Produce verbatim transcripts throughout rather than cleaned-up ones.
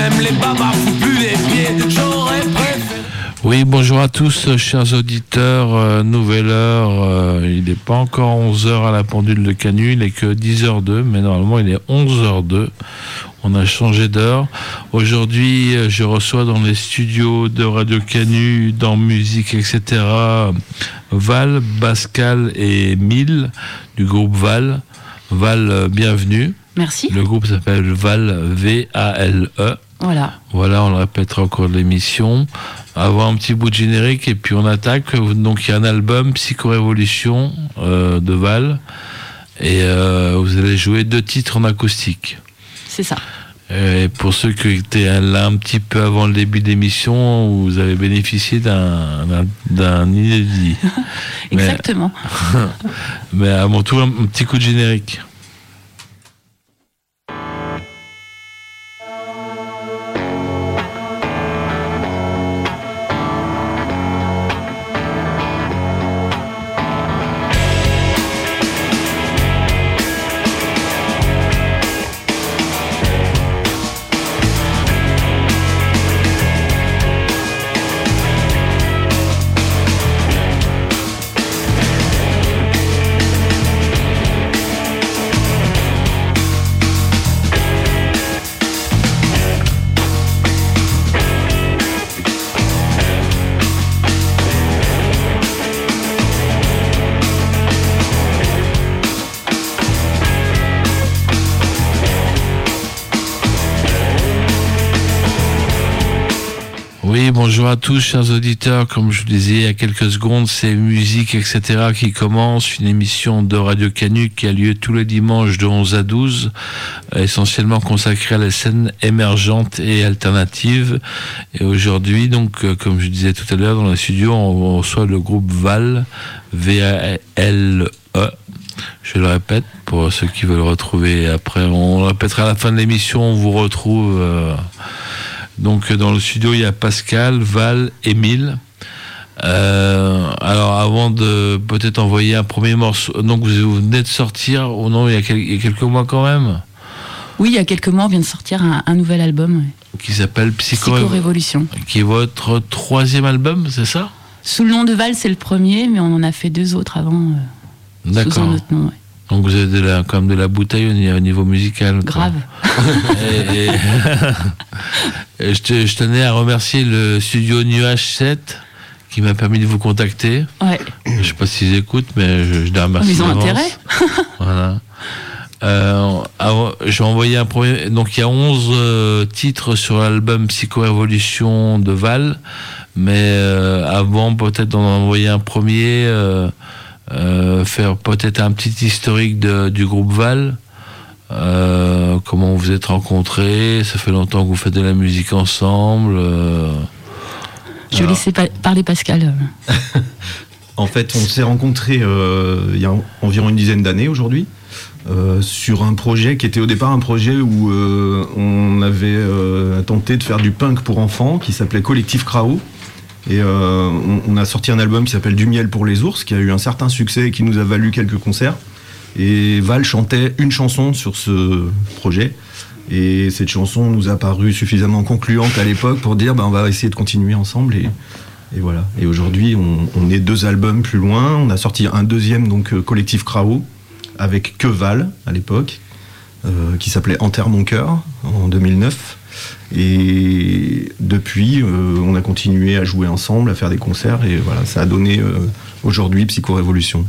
même les babas foutent plus les pieds. J'aurais préféré. Oui, bonjour à tous, chers auditeurs, euh, nouvelle heure, euh, il n'est pas encore onze heures à la pendule de Canu, il n'est que dix heures deux, mais normalement il est onze heures deux, on a changé d'heure. Aujourd'hui, je reçois dans les studios de Radio Canu, dans musique, et cetera, Val, Pascal et Émile, du groupe Val. Val, euh, bienvenue. Merci. Le groupe s'appelle Val, V A L E. Voilà. Voilà, on le répétera au cours de l'émission. Avoir un petit bout de générique et puis on attaque. Donc il y a un album, Psychorévolution, euh, de Val. Et euh, vous allez jouer deux titres en acoustique. C'est ça. Et pour ceux qui étaient là un petit peu avant le début de l'émission, vous avez bénéficié d'un, d'un, d'un inédit. Exactement. Mais, mais à mon tour, un, un petit coup de générique. Oui, bonjour à tous, chers auditeurs. Comme je vous disais il y a quelques secondes, c'est Musique, et cetera qui commence. Une émission de Radio Canu qui a lieu tous les dimanches de onze à douze, essentiellement consacrée à la scène émergente et alternative. Et aujourd'hui, donc, comme je disais tout à l'heure, dans le studio, on reçoit le groupe Val, V A L E. Je le répète, pour ceux qui veulent le retrouver après. On le répétera à la fin de l'émission, on vous retrouve... Euh, Donc dans le studio il y a Pascal, Val, Émile. Euh, alors avant de peut-être envoyer un premier morceau, donc vous venez de sortir, ou non il y a, quel, il y a quelques mois quand même. Oui, il y a quelques mois on vient de sortir un, un nouvel album. Ouais. Qui s'appelle Psycho- Psychorévolution. Qui est votre troisième album, c'est ça? Sous le nom de Val c'est le premier, mais on en a fait deux autres avant. Euh, D'accord. Sous un autre nom. Ouais. Donc vous avez de la, quand même de la bouteille au niveau, au niveau musical. Grave. et, et, et je, te, je tenais à remercier le studio Nuage sept qui m'a permis de vous contacter. Ouais. Je ne sais pas s'ils écoutent, mais je, je les remercie. Ils ont d'avance. intérêt. Voilà. Euh, alors, j'ai envoyé un premier. Donc il y a onze euh, titres sur l'album Psychorévolution de Val, mais euh, avant peut-être d'en envoyer un premier. Euh, Euh, faire peut-être un petit historique de, du groupe Val, euh, comment vous vous êtes rencontrés, ça fait longtemps que vous faites de la musique ensemble. Euh, Je vais laisser pa- parler Pascal. En fait, on s'est rencontrés euh, il y a environ une dizaine d'années aujourd'hui, euh, sur un projet qui était au départ un projet où euh, on avait euh, tenté de faire du punk pour enfants, qui s'appelait Collectif Krao. Et euh, on, on a sorti un album qui s'appelle Du miel pour les ours, qui a eu un certain succès et qui nous a valu quelques concerts. Et Val chantait une chanson sur ce projet. Et cette chanson nous a paru suffisamment concluante à l'époque pour dire bah, on va essayer de continuer ensemble. Et, et voilà. Et aujourd'hui, on, on est deux albums plus loin. On a sorti un deuxième, donc Collectif Krao, avec que Val à l'époque, euh, qui s'appelait Enterre mon cœur en deux mille neuf. Et depuis, euh, on a continué à jouer ensemble, à faire des concerts, et voilà, ça a donné euh, aujourd'hui Psychorévolution.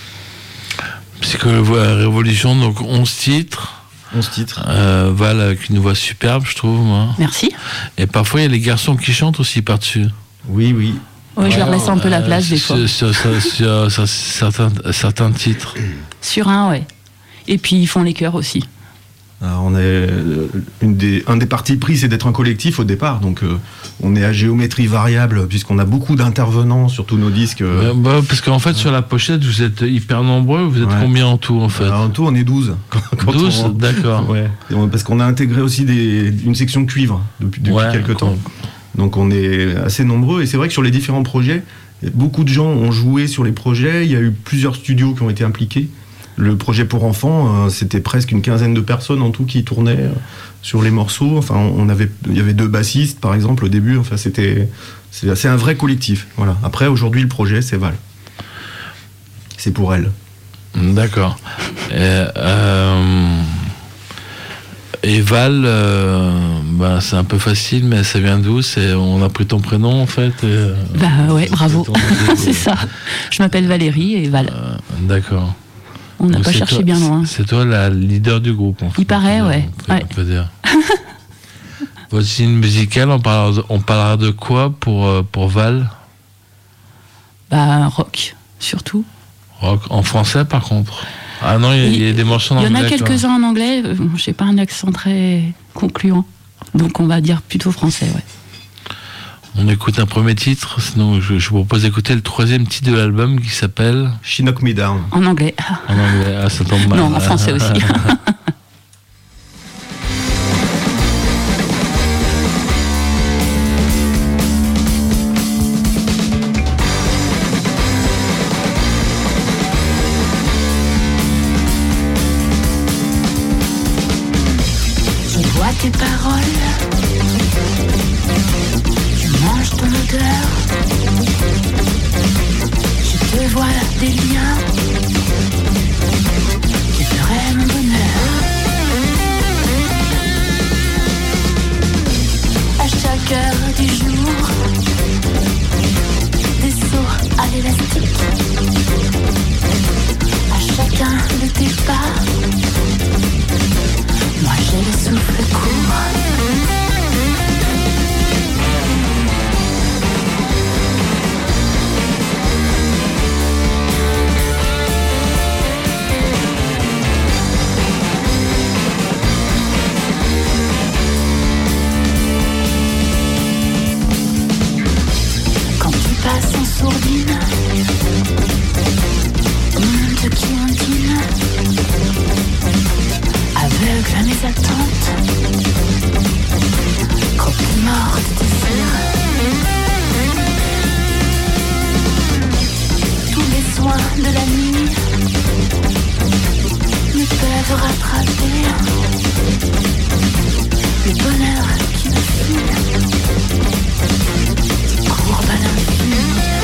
Psychorévolution, donc onze titres. onze titres. Euh, Val avec une voix superbe, je trouve. Moi. Merci. Et parfois, il y a les garçons qui chantent aussi par-dessus. Oui, oui. Ouais, je leur laisse un peu la place euh, des fois. Sur, sur, sur, sur certains, certains titres. Sur un, ouais. Et puis ils font les chœurs aussi. Alors on est, une des, un des partis pris, c'est d'être un collectif au départ, donc euh, on est à géométrie variable, puisqu'on a beaucoup d'intervenants sur tous nos disques. Euh, euh, bah, parce qu'en fait, ouais. Sur la pochette, vous êtes hyper nombreux, vous êtes ouais. Combien en tout en fait? Alors, en tout, on est douze. Quand, quand douze, on, d'accord. Ouais. On, parce qu'on a intégré aussi des, une section cuivre depuis, depuis ouais, quelques temps. Donc on est assez nombreux, et c'est vrai que sur les différents projets, beaucoup de gens ont joué sur les projets, il y a eu plusieurs studios qui ont été impliqués. Le projet pour enfants, euh, c'était presque une quinzaine de personnes en tout qui tournaient euh, sur les morceaux. Enfin, on avait, il y avait deux bassistes, par exemple, au début. Enfin, c'était, c'est, c'est un vrai collectif. Voilà. Après, aujourd'hui, le projet, c'est Val. C'est pour elle. D'accord. Et, euh, et Val, euh, ben, c'est un peu facile, mais ça vient d'où? C'est, on a pris ton prénom, en fait et, Bah ouais, bravo. ton- C'est ça. Je m'appelle Valérie et Val. Euh, D'accord. On n'a Donc pas c'est cherché toi- bien loin. C'est toi la leader du groupe, en fait. Il paraît, on peut ouais. dire, on peut- Ouais. on peut dire. Votre style musical, on parlera de, on parlera de quoi pour, euh, pour Val? Bah rock, surtout. Rock. En français, par contre? Ah non, il y, a- il y a des morceaux en Il y anglais. en a quoi. quelques-uns en anglais. euh, J'ai pas un accent très concluant. Donc on va dire plutôt français, ouais. On écoute un premier titre, sinon je, je vous propose d'écouter le troisième titre de l'album qui s'appelle... She Knocked Me Down. En anglais. En anglais, ah, ça tombe mal. Non, en français aussi. Je vois tes paroles, je mange ton odeur, je te vois des liens qui feraient mon bonheur. À chaque heure du jour, des sauts à l'élastique, à chacun de tes pas. Moi j'ai le souffle court. Quand tu passes en sourdine, monde qui ondine, aveugle à mes attentes, croque morte de cire. Tous les soins de la nuit ne peuvent rattraper le bonheur qui me fuit, courbe à l'infini.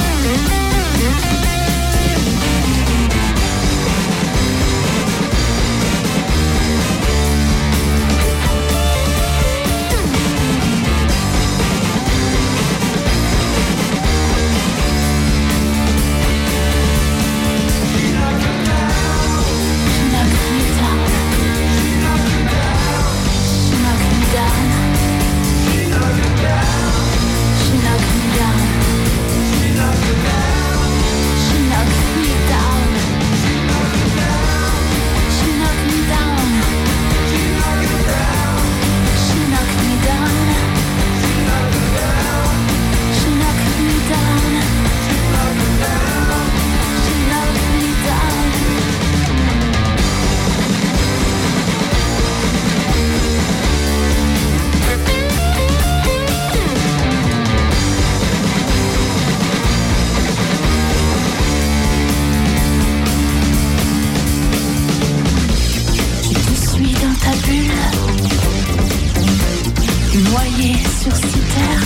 Noyé sur ces terres,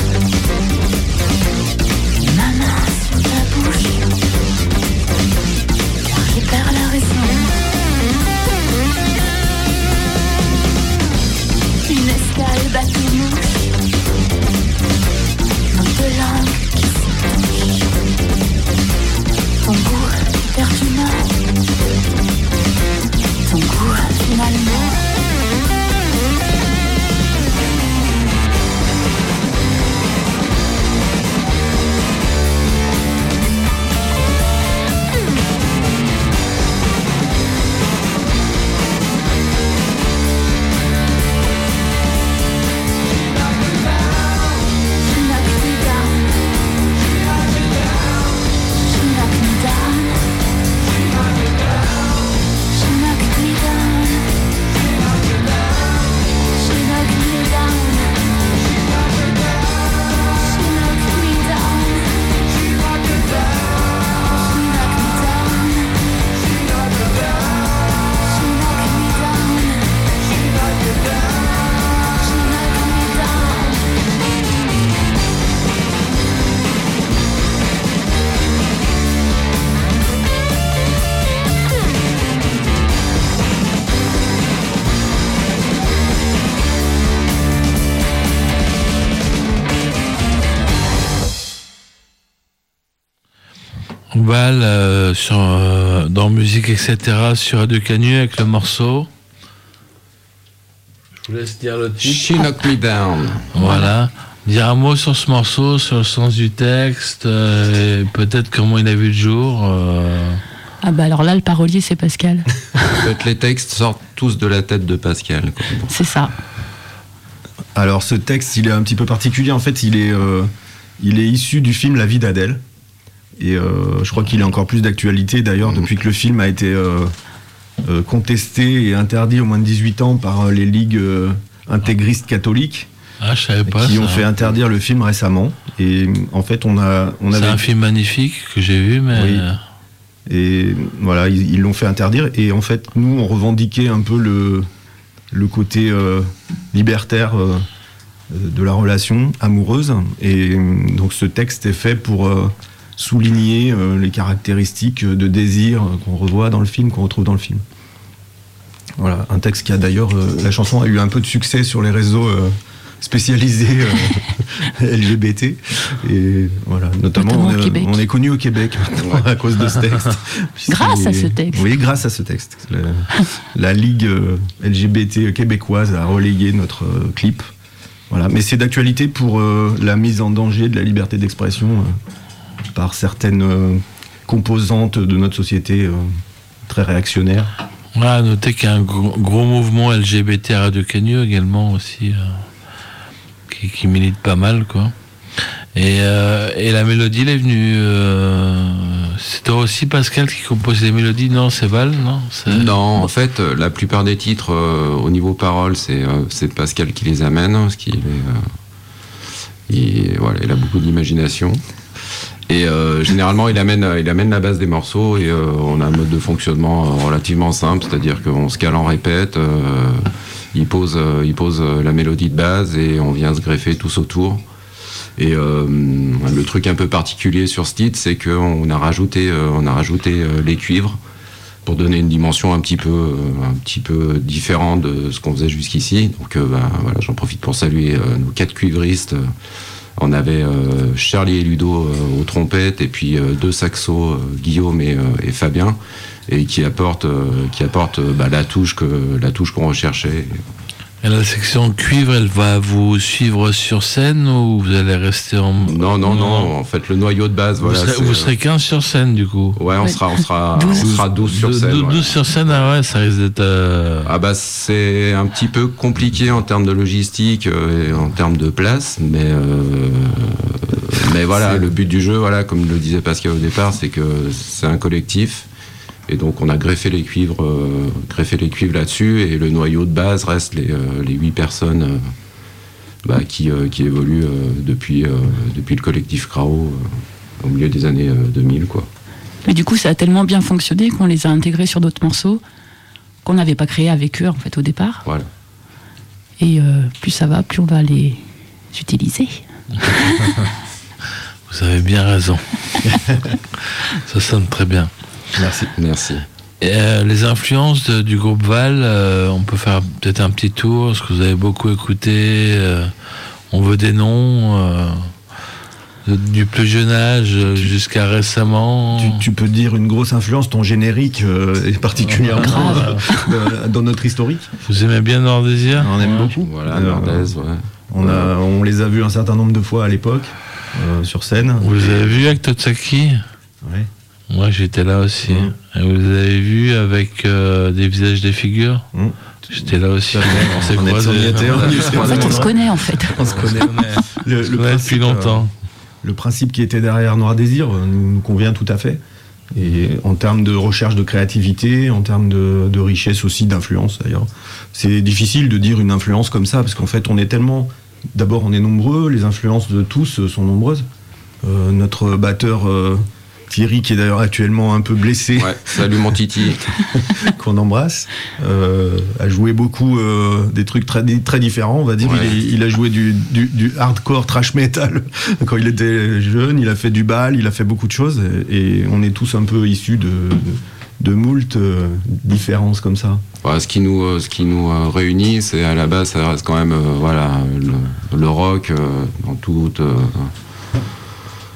ma main sur ta bouche, car je perds la raison. Une escale bateau-mouche, nos deux langues qui s'épanchent, ton goût pertinent, ton goût finalement. She knocked me down. Val, euh, sur, euh, dans musique, et cetera, sur Radio Canu avec le morceau. Je vous laisse dire le titre. She Knocked Me Down. Voilà. Dire un mot sur ce morceau, sur le sens du texte, euh, et peut-être comment il a vu le jour. Euh... Ah bah alors là, le parolier, c'est Pascal. En fait, les textes sortent tous de la tête de Pascal, quoi. C'est ça. Alors ce texte, il est un petit peu particulier. En fait, il est, euh, il est issu du film La vie d'Adèle. Et euh, je crois qu'il est encore plus d'actualité, d'ailleurs, mmh. depuis que le film a été euh, euh, contesté et interdit au moins de dix-huit ans par les ligues euh, intégristes catholiques. Ah, je savais pas. Qui ça. ont fait interdire le film récemment. Et en fait, on a. On C'est avait... un film magnifique que j'ai vu, mais. Oui. Et voilà, ils, ils l'ont fait interdire. Et en fait, nous, on revendiquait un peu le, le côté euh, libertaire euh, de la relation amoureuse. Et donc, ce texte est fait pour euh, souligner euh, les caractéristiques de désir qu'on revoit dans le film, qu'on retrouve dans le film. Voilà, un texte qui a d'ailleurs. Euh, la chanson a eu un peu de succès sur les réseaux. Euh, spécialisé euh, L G B T et voilà, notamment, notamment on, au Québec. On est connu au Québec maintenant à cause de ce texte. Grâce et, à ce texte. Oui, grâce à ce texte. La, la Ligue euh, L G B T québécoise a relayé notre euh, clip. Voilà, mais c'est d'actualité pour euh, la mise en danger de la liberté d'expression euh, par certaines euh, composantes de notre société euh, très réactionnaires. Ouais, à noter qu'il y a un gros, gros mouvement L G B T à Radio Canu également aussi. Euh... Qui, qui milite pas mal, quoi. Et, euh, et la mélodie, elle est venue. Euh, c'est toi aussi, Pascal, qui compose les mélodies? Non, c'est Val, non c'est... Non, en fait, la plupart des titres, euh, au niveau paroles, c'est, euh, c'est Pascal qui les amène, parce qu'il est, euh, il, voilà, il a beaucoup d'imagination. Et euh, généralement, il amène, il amène la base des morceaux, et euh, on a un mode de fonctionnement relativement simple, c'est-à-dire qu'on se cale en répète. Euh, Il pose, euh, il pose euh, la mélodie de base et on vient se greffer tous autour. Et euh, le truc un peu particulier sur ce titre, c'est qu'on a rajouté, euh, on a rajouté euh, les cuivres pour donner une dimension un petit peu, euh, un petit peu différente de ce qu'on faisait jusqu'ici. Donc euh, bah, voilà, j'en profite pour saluer euh, nos quatre cuivristes. On avait euh, Charlie et Ludo euh, aux trompettes et puis euh, deux saxos, euh, Guillaume et, euh, et Fabien. Et qui apporte, euh, qui apporte euh, bah, la touche que la touche qu'on recherchait. Et la section cuivre, elle va vous suivre sur scène ou vous allez rester en... Non, non, non, non. En fait, le noyau de base, vous voilà. Serez, c'est... Vous serez quinze sur scène, du coup. Ouais, on ouais. sera, on sera, douze. on sera douze sur scène. douze ouais. sur scène, ah ouais, ça risque d'être... Euh... Ah bah, c'est un petit peu compliqué en termes de logistique euh, et en termes de place, mais, euh, mais voilà, c'est... le but du jeu, voilà, comme le disait Pascal au départ, c'est que c'est un collectif. Et donc on a greffé les cuivres, euh, greffé les cuivres là-dessus, et le noyau de base reste les, euh, les huit personnes euh, bah, qui, euh, qui évoluent euh, depuis, euh, depuis le collectif Krao euh, au milieu des années euh, deux mille, quoi. Mais du coup, ça a tellement bien fonctionné qu'on les a intégrés sur d'autres morceaux qu'on n'avait pas créés avec eux en fait au départ. Voilà. Et euh, plus ça va, plus on va les utiliser. Vous avez bien raison. Ça sonne très bien. Merci. Merci. Et, euh, les influences de, du groupe Val, euh, on peut faire peut-être un petit tour, parce que vous avez beaucoup écouté. Euh, on veut des noms, euh, du plus jeune âge jusqu'à récemment. Tu, tu peux dire une grosse influence, ton générique euh, est particulièrement euh, dans notre historique. Vous aimez bien Nordésir? On aime ouais. beaucoup. Voilà, euh, Nordez, ouais. On, a, on les a vus un certain nombre de fois à l'époque, euh, sur scène. Vous les avez vus avec Totsaki? Oui. Moi j'étais là aussi. Mmh. Et vous les avez vus avec euh, des visages, des figures? Mmh. J'étais là aussi. On s'est croisés. En fait, on se connaît en fait. On se connaît. Le, le principe, depuis longtemps. Le principe qui était derrière Noir Désir nous, nous convient tout à fait. Et en termes de recherche de créativité, en termes de, de richesse aussi, d'influence d'ailleurs. C'est difficile de dire une influence comme ça, parce qu'en fait on est tellement... D'abord on est nombreux, les influences de tous sont nombreuses. Euh, notre batteur... Euh, Thierry, qui est d'ailleurs actuellement un peu blessé. Ouais, salut mon Titi. Qu'on embrasse. Euh, a joué beaucoup euh, des trucs très, très différents, on va dire. Ouais. Il, est, il a joué du, du, du hardcore trash metal quand il était jeune. Il a fait du bal, il a fait beaucoup de choses. Et, et on est tous un peu issus de, de, de moult euh, différences comme ça. Ouais, ce qui nous, euh, ce qui nous euh, réunit, c'est à la base, ça reste quand même euh, voilà, le, le rock euh, dans toute. Euh,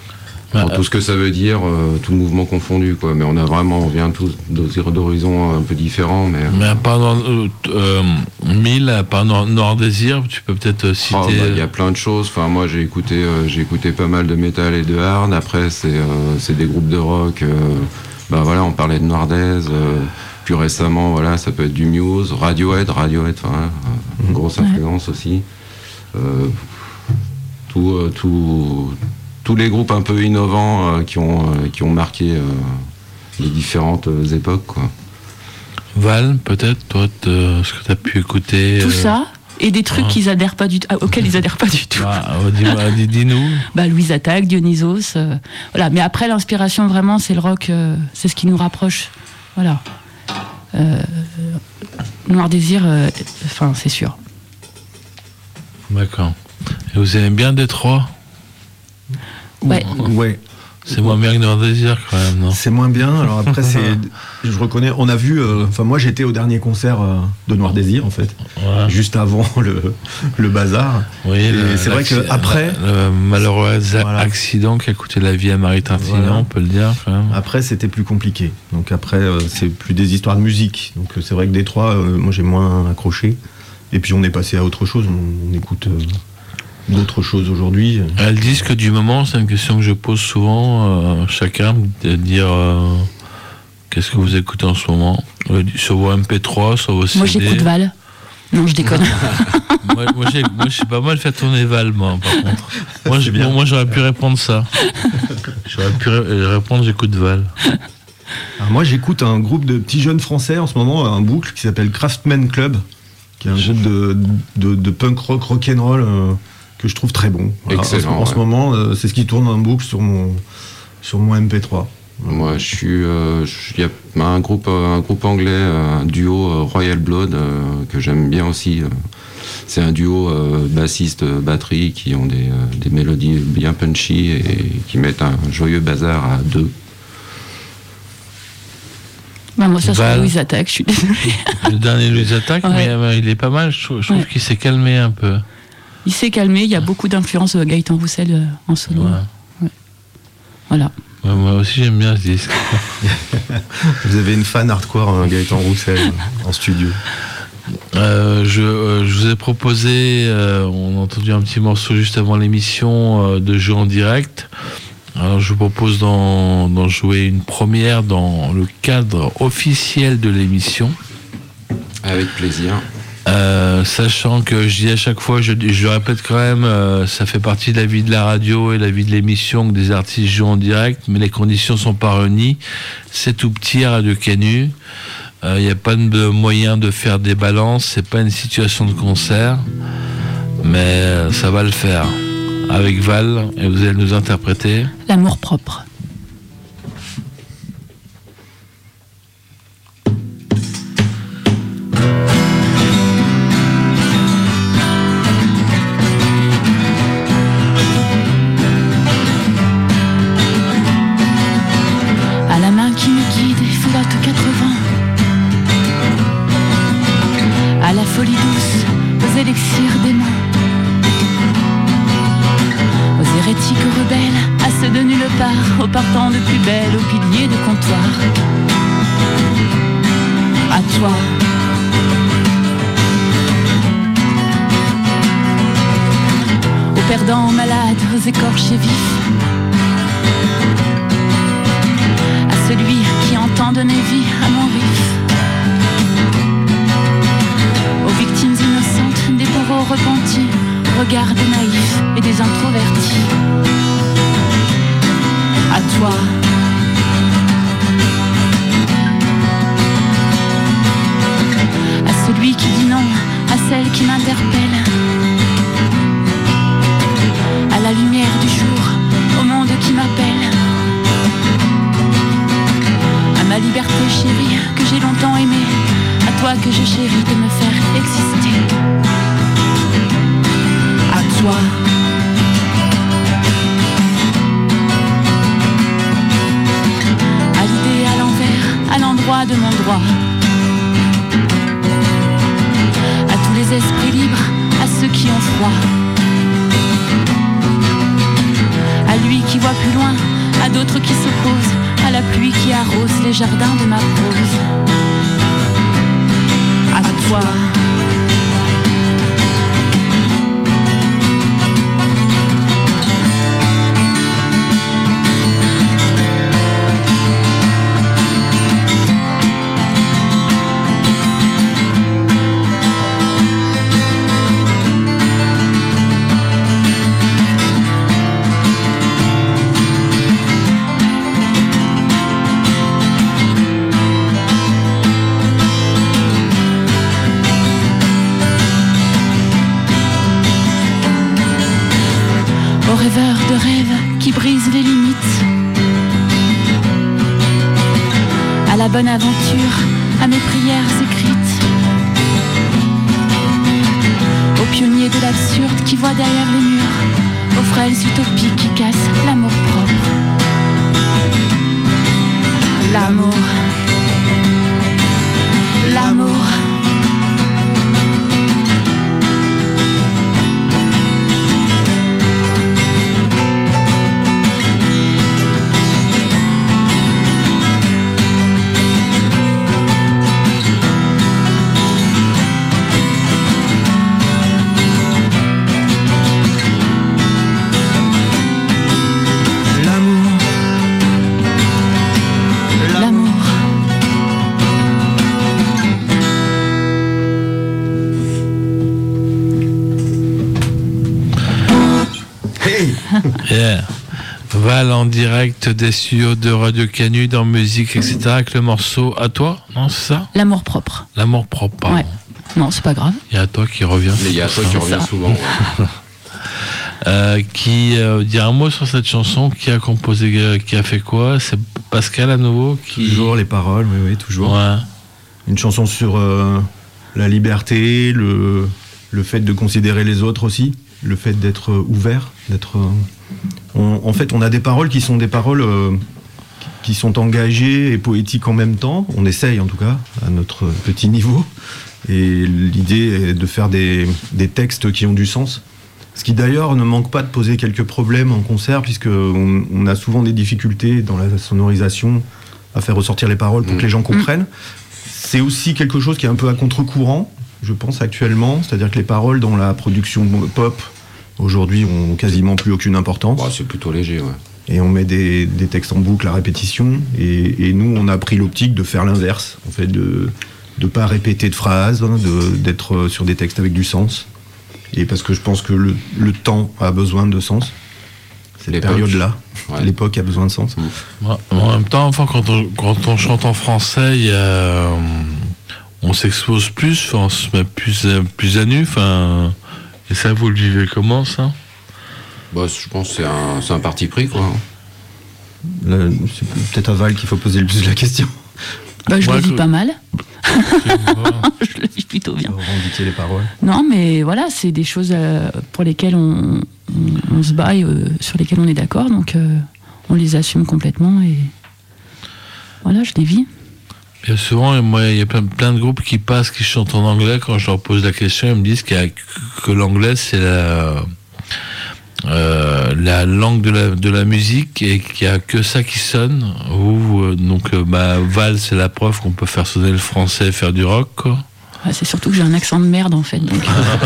Bah, pour tout ce que ça veut dire, euh, tout mouvement confondu, quoi. Mais on a vraiment, on vient tous d'horizons un peu différents, mais. Mais à part euh, euh, mille, à part Noir, Noir Désir, tu peux peut-être citer. Il oh, bah, y a plein de choses. Enfin, moi, j'ai écouté, euh, j'ai écouté pas mal de métal et de hard. Après, c'est, euh, c'est des groupes de rock. Euh, bah voilà, on parlait de Noir Désir. Euh, plus récemment, voilà, ça peut être du Muse, Radiohead, Radiohead, enfin, euh, une grosse influence ouais. aussi. Euh, tout, euh, tout. Tous les groupes un peu innovants euh, qui, ont, euh, qui ont marqué euh, les différentes euh, époques. Quoi. Val, peut-être, toi, te, ce que tu as pu écouter. Tout euh... ça, et des trucs ouais. qu'ils adhèrent pas du t- auxquels ils adhèrent pas du tout. Ah, dis-moi, dis, dis-nous. Bah, Louise Attaque, Dionysos. Euh, voilà. Mais après, l'inspiration, vraiment, c'est le rock, euh, c'est ce qui nous rapproche. Voilà. Euh, Noir Désir, enfin, euh, c'est sûr. D'accord. Et vous aimez bien Détroit ? Ouais. ouais. C'est moins bien que Noir Désir quand même, non ? C'est moins bien. Alors après, c'est, je reconnais. On a vu. Enfin, euh, moi, j'étais au dernier concert euh, de Noir Désir, en fait, ouais. juste avant le le bazar. Oui. Et le, c'est vrai que après, le malheureux voilà. accident qui a coûté la vie à Marie Trintignant, voilà. on peut le dire. Quand même. Après, c'était plus compliqué. Donc après, euh, c'est plus des histoires de musique. Donc c'est vrai que Détroit, euh, moi, j'ai moins accroché. Et puis on est passé à autre chose. On, on écoute. Euh, d'autres choses aujourd'hui. Le disque du moment, c'est une question que je pose souvent euh, chacun, de dire euh, qu'est-ce que vous écoutez en ce moment euh, sur vos M P trois, sur vos C D. Moi j'écoute Val. Non, je déconne. moi, moi, j'ai, moi je sais pas mal faire tourner Val, moi, par contre. Moi, j'ai, moi, moi j'aurais pu répondre ça. J'aurais pu ré- répondre j'écoute Val. Alors moi j'écoute un groupe de petits jeunes français en ce moment, un boucle qui s'appelle Craftsman Club, qui est un groupe de, de, de punk rock rock'n'roll euh, que je trouve très bon. Voilà. Excellent. En, en ouais. ce moment, euh, c'est ce qui tourne en boucle sur mon, sur mon M P trois. Moi, je suis. Il euh, y a un groupe, un groupe anglais, un duo euh, Royal Blood euh, que j'aime bien aussi. Euh, c'est un duo euh, bassiste-batterie qui ont des, euh, des mélodies bien punchy et qui mettent un joyeux bazar à deux. Bah moi, ça sera Louise Attaque, je suis désolée. Le dernier Louise Attaque, ouais. mais euh, il est pas mal. Je trouve, je trouve ouais. qu'il s'est calmé un peu. Il s'est calmé, il y a beaucoup d'influence de Gaëtan Roussel euh, en solo. Ouais. Ouais. Voilà. Ouais, moi aussi j'aime bien ce disque. Vous avez une fan hardcore, hein, Gaëtan Roussel, en studio. Euh, je, euh, je vous ai proposé, euh, on a entendu un petit morceau juste avant l'émission, euh, de jouer en direct. Alors je vous propose d'en, d'en jouer une première dans le cadre officiel de l'émission. Avec plaisir. Euh, sachant que je dis à chaque fois, je, je le répète quand même, euh, ça fait partie de la vie de la radio et de la vie de l'émission que des artistes jouent en direct, mais les conditions sont pas réunies. C'est tout petit à Radio Canu. Il euh, n'y a pas de moyen de faire des balances, c'est pas une situation de concert, mais ça va le faire. Avec Val, et vous allez nous interpréter L'amour propre. Folie douce, aux élixirs démons, aux hérétiques rebelles, à ceux de nulle part, aux partants de plus belle, aux piliers de comptoir. À toi, aux perdants malades, aux écorchés vifs, à celui qui entend donner vie à mon riff. Victimes innocentes, des bourreaux repentis, regards des naïfs et des introvertis. À toi, à celui qui dit non, à celle qui m'interpelle, à la lumière du jour, au monde qui m'appelle, à ma liberté chérie que j'ai longtemps aimée, à toi que je chéris de me faire exister. À toi. À l'idée à l'envers, à l'endroit de mon droit. À tous les esprits libres, à ceux qui ont froid. À lui qui voit plus loin à d'autres qui s'opposent à la pluie qui arrose les jardins de ma prose. À toi. Rêveur de rêves qui brise les limites, à la bonne aventure, à mes prières écrites, aux pionniers de l'absurde qui voient derrière les murs, aux frêles utopies qui cassent l'amour propre. L'amour, l'amour. Yeah. Val en direct des studios de Radio Canu dans musique, et cetera avec le morceau À toi, non c'est ça? L'amour propre. L'amour propre, pardon. Ouais. Non, c'est pas grave. Il y a À toi qui revient. Mais il y a À toi qui revient ça. souvent. Ouais. euh, qui euh, dire un mot sur cette chanson, qui a composé, euh, qui a fait quoi? C'est Pascal à nouveau qui... Toujours les paroles, oui, oui, toujours. Ouais. Une chanson sur euh, la liberté, le, le fait de considérer les autres aussi, le fait d'être euh, ouvert, d'être... Euh, on, en fait, on a des paroles qui sont des paroles euh, qui sont engagées et poétiques en même temps. On essaye, en tout cas, à notre petit niveau. Et l'idée est de faire des, des textes qui ont du sens. Ce qui, d'ailleurs, ne manque pas de poser quelques problèmes en concert, puisqu'on on a souvent des difficultés dans la sonorisation à faire ressortir les paroles pour mmh. que les gens comprennent. C'est aussi quelque chose qui est un peu à contre-courant, je pense, actuellement. C'est-à-dire que les paroles dans la production pop, aujourd'hui, ont quasiment plus aucune importance. Bah, c'est plutôt léger, ouais. Et on met des, des textes en boucle à répétition. Et, et nous, on a pris l'optique de faire l'inverse, en fait, de ne pas répéter de phrases, de, d'être sur des textes avec du sens. Et parce que je pense que le, le temps a besoin de sens. Cette L'époque. période-là, Ouais. l'époque a besoin de sens. Ouais. En même temps, enfin, quand, on, quand on chante en français, il y a, on s'expose plus, enfin, on se met plus, plus à nu. Enfin, et ça, vous le vivez comment, ça? Bah, je pense que c'est un, c'est un parti pris, quoi. Là, c'est peut-être à Val qu'il faut poser le plus la question. Bah, je Moi, le vis je- pas mal. Je le vis plutôt bien. Revendiquer les paroles. Non, mais voilà, c'est des choses euh, pour lesquelles on, on, on se bat et euh, sur lesquelles on est d'accord, donc euh, on les assume complètement et voilà, je les vis. Bien souvent, moi, il y a plein, plein de groupes qui passent, qui chantent en anglais. Quand je leur pose la question, ils me disent qu'il y a, que l'anglais, c'est la, euh, la langue de la, de la musique et qu'il n'y a que ça qui sonne. Ou, euh, donc, euh, bah, Val, c'est la preuve qu'on peut faire sonner le français et faire du rock, quoi. Ouais, c'est surtout que j'ai un accent de merde en fait. Donc,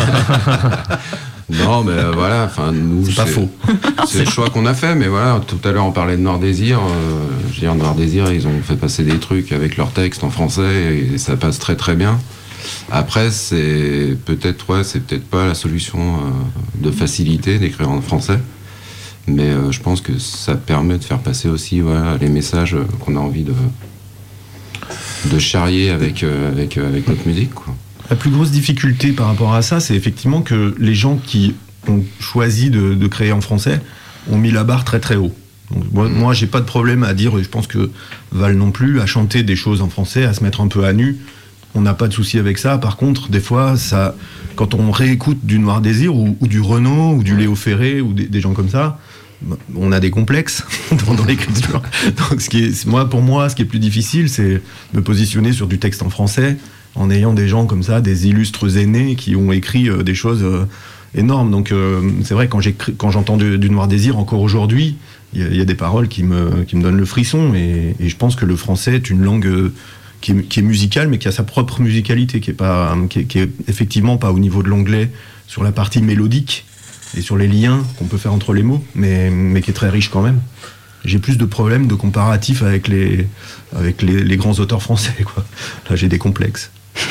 Non, mais euh, voilà, enfin, nous. C'est pas faux. C'est le choix qu'on a fait, mais voilà, tout à l'heure on parlait de Noir Désir. Euh, je veux dire, Noir Désir, ils ont fait passer des trucs avec leurs textes en français et ça passe très très bien. Après, c'est peut-être, ouais, c'est peut-être pas la solution euh, de facilité d'écrire en français, mais euh, je pense que ça permet de faire passer aussi voilà, les messages qu'on a envie de, de charrier avec, euh, avec, euh, avec notre musique, quoi. La plus grosse difficulté par rapport à ça, c'est effectivement que les gens qui ont choisi de, de créer en français ont mis la barre très très haut. Donc, moi, moi, j'ai pas de problème à dire, et je pense que Val non plus, à chanter des choses en français, à se mettre un peu à nu. On n'a pas de souci avec ça. Par contre, des fois, ça, quand on réécoute du Noir Désir ou, ou du Renaud ou du Léo Ferré ou des, des gens comme ça, on a des complexes dans, dans l'écriture. Donc, ce qui est, moi, pour moi, ce qui est plus difficile, c'est de me positionner sur du texte en français en ayant des gens comme ça, des illustres aînés qui ont écrit euh, des choses euh, énorme. Donc euh, c'est vrai, quand, j'écris, quand j'entends du, du Noir Désir, encore aujourd'hui, il y, y a des paroles qui me, qui me donnent le frisson. Et, et je pense que le français est une langue euh, qui, est, qui est musicale, mais qui a sa propre musicalité, qui est, pas, qui, est, qui est effectivement pas au niveau de l'anglais sur la partie mélodique et sur les liens qu'on peut faire entre les mots, mais, mais qui est très riche quand même. J'ai plus de problèmes de comparatif avec les, avec les, les grands auteurs français, quoi. Là, j'ai des complexes.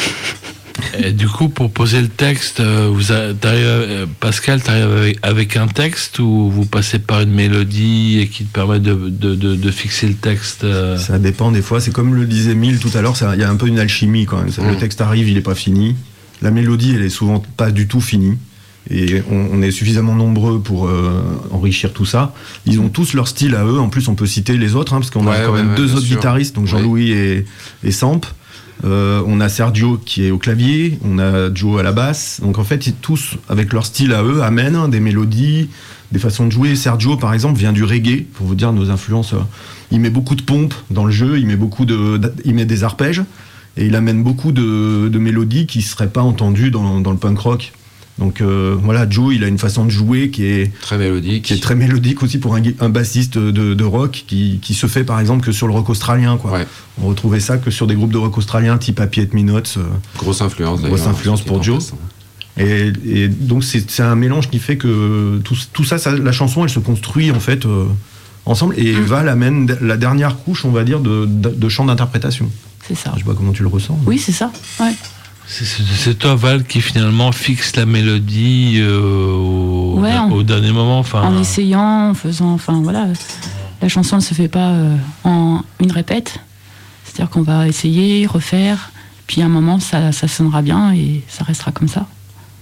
Et du coup, pour poser le texte, vous a, t'arrives, Pascal, tu arrives avec, avec un texte ou vous passez par une mélodie et qui te permet de, de, de, de fixer le texte? Ça dépend des fois. C'est comme le disait Mille tout à l'heure, il y a un peu une alchimie quand même. Ça, mmh. Le texte arrive, il n'est pas fini. La mélodie, elle est souvent pas du tout finie. Et on, on est suffisamment nombreux pour euh, enrichir tout ça. Ils ont tous leur style à eux. En plus, on peut citer les autres, hein, parce qu'on ouais, a quand ouais, même ouais, deux autres sûr. guitaristes, donc Jean-Louis ouais. et, et Samp. Euh, on a Sergio qui est au clavier, on a Joe à la basse. Donc en fait, ils, tous, avec leur style à eux, amènent hein, des mélodies, des façons de jouer. Sergio, par exemple, vient du reggae, pour vous dire nos influences. Euh, il met beaucoup de pompes dans le jeu, il met, beaucoup de, il met des arpèges, et il amène beaucoup de, de mélodies qui ne seraient pas entendues dans, dans le punk rock. Donc euh, voilà, Joe, il a une façon de jouer qui est très mélodique, qui est très mélodique aussi pour un, un bassiste de, de rock qui, qui se fait par exemple que sur le rock australien, quoi. Ouais. On retrouvait ça que sur des groupes de rock australiens type Happy At Me Notes. Euh, grosse influence. Grosse influence pour Joe. Et, et donc c'est, c'est un mélange qui fait que tout, tout ça, ça, la chanson, elle se construit en fait euh, ensemble et mmh. Val amène la dernière couche, on va dire, de, de, de chant d'interprétation. C'est ça. Je sais pas comment tu le ressens. Oui, c'est ça. Ouais. C'est, c'est toi, Val, qui finalement fixe la mélodie euh, au, ouais, en, au dernier moment. Enfin, en essayant, en faisant. Enfin, voilà. La chanson ne se fait pas euh, en une répète. C'est-à-dire qu'on va essayer, refaire, puis à un moment, ça, ça sonnera bien et ça restera comme ça.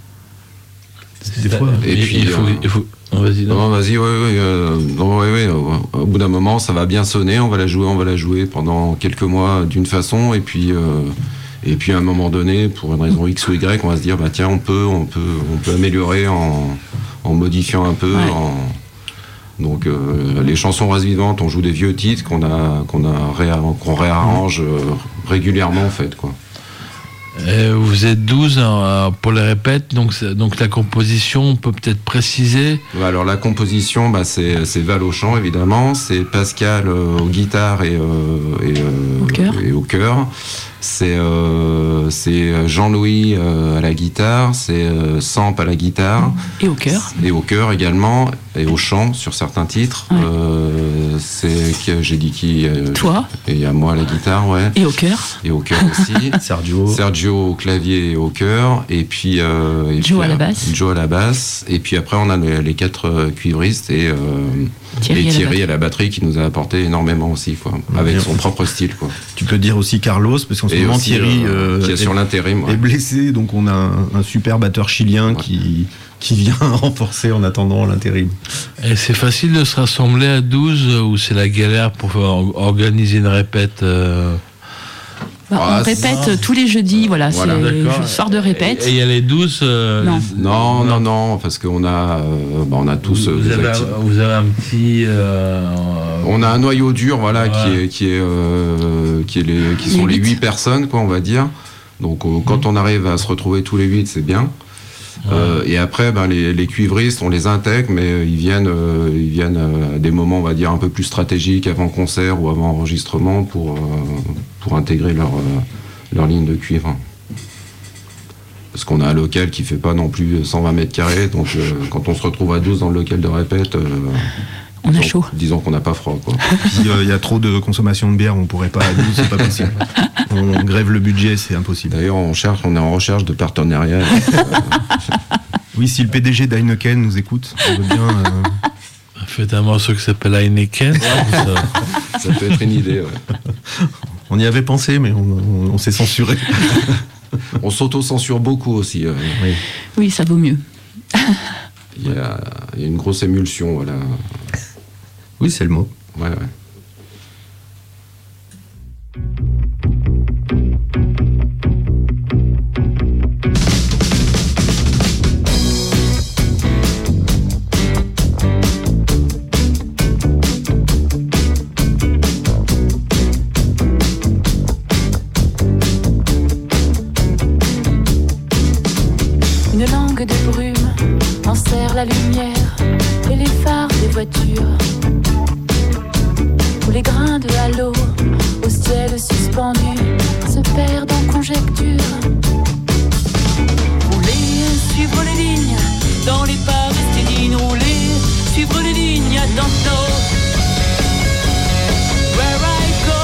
Des fois. Et, et puis, il faut. Euh, il faut... Non, vas-y, non. Non, vas-y, oui, oui. Euh, non, oui, oui. Au, au bout d'un moment, ça va bien sonner. On va la jouer, on va la jouer pendant quelques mois d'une façon, et puis. Euh, Et puis à un moment donné, pour une raison X ou Y, on va se dire bah tiens, on peut, on peut, on peut améliorer en, en modifiant un peu. Ouais. En... Donc euh, les chansons restent vivantes. On joue des vieux titres qu'on a, qu'on a, réa... qu'on réarrange euh, régulièrement en fait, quoi. Et vous êtes douze hein, pour les répètes, donc, donc la composition, on peut peut-être préciser. Alors la composition, bah, c'est, c'est Val au chant évidemment, c'est Pascal euh, aux guitares et, euh, et, euh, au chœur. et au chœur. C'est, euh, c'est Jean-Louis euh, à la guitare, c'est euh, Samp à la guitare. Et au chœur. Et au chœur également, et au chant sur certains titres. Ouais. Euh, c'est, j'ai dit qui euh, Toi. Et il y a moi à la guitare, ouais. Et au chœur. Et au chœur aussi. Sergio. Sergio au clavier et au chœur. Et puis... Euh, et Joe puis, à la basse. Joe à la basse. Et puis après, on a les, les quatre euh, cuivristes et... Euh, Thierry, et Thierry à, la à la batterie qui nous a apporté énormément aussi, quoi, avec son propre style, quoi. Tu peux dire aussi Carlos, parce qu'en ce moment Thierry euh, qui est, est sur l'intérim, ouais. est blessé, donc on a un, un super batteur chilien ouais. qui, qui vient renforcer en attendant l'intérim. Et c'est facile de se rassembler à douze ou c'est la galère pour organiser une répète euh... Bah, on ah, répète ça. tous les jeudis, voilà, voilà c'est le soir de répète. Et il y a les douze euh, non. Les... non, non, non, parce qu'on a, euh, bah, on a tous. Vous, des avez, un, vous avez un petit. Euh, on a un noyau dur, voilà, ouais. qui est, qui est, euh, qui est les, qui sont les huit personnes, quoi, on va dire. Donc, euh, quand mmh. on arrive à se retrouver tous les huit, c'est bien. Ouais. Euh, et après, ben, les, les cuivristes, on les intègre, mais ils viennent, euh, ils viennent à des moments, on va dire, un peu plus stratégiques, avant concert ou avant enregistrement, pour, euh, pour intégrer leur, euh, leur ligne de cuivre. Parce qu'on a un local qui fait pas non plus cent vingt mètres carrés, donc euh, quand on se retrouve à douze dans le local de répète, euh, on disons, a chaud. Disons qu'on n'a pas froid, quoi. S'il euh, y a trop de consommation de bière, on pourrait pas à douze, c'est pas possible. On grève le budget, c'est impossible. D'ailleurs, on cherche, on est en recherche de partenariat. Oui, si le P D G d'Heineken nous écoute, on veut bien. Euh... Faites un morceau qui s'appelle Heineken. ça... ça peut être une idée, ouais. On y avait pensé, mais on, on, on s'est censuré. On s'auto-censure beaucoup aussi. Euh. Oui. Oui, ça vaut mieux. Il y a, il y a une grosse émulsion, voilà. Oui, c'est le mot. Ouais, ouais. Une langue de brume s'enserre la lumière et les phares des voitures. Où les grains de halo au ciel suspendu se perdent en conjecture. Rouler, suivre les lignes dans les pas restés rouler, suivre les lignes à Danto. Where I go.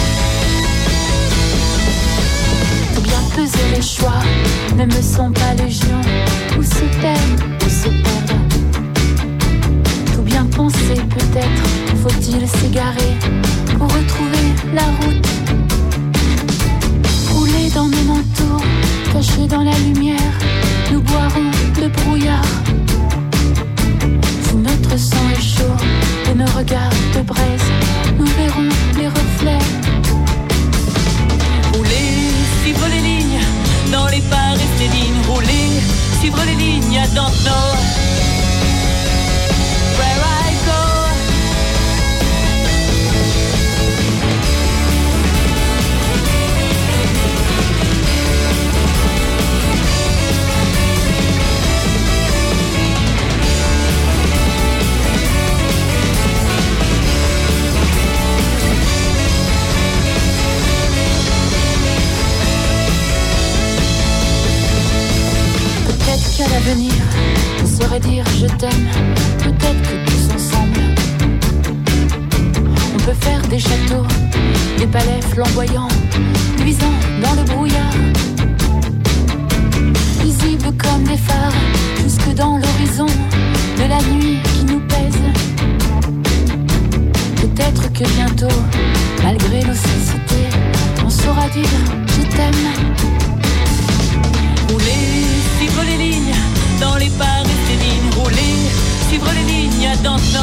Tout bien peser les choix ne me sont pas légion. Où se perdre, où se perdre. Tout bien penser peut-être, faut-il s'égarer pour retrouver la route. Rouler dans nos manteaux, cachés dans la lumière, nous boirons le brouillard. Si notre sang est chaud et nos regards de braise, nous verrons les reflets. Rouler, suivre les lignes, dans les pas restés lignes. Rouler, suivre les lignes à Danto. Where I go. Peut-être qu'à l'avenir, on saurait dire je t'aime. Peut-être que tous ensemble, on peut faire des châteaux, des palais flamboyants, luisants dans le brouillard, visibles comme des phares, jusque dans l'horizon de la nuit qui nous pèse. Peut-être que bientôt, malgré nos cécités, on saura dire je t'aime. Rouler, suivre les lignes, dans les pas restés lignes. Rouler, suivre les lignes à Danto.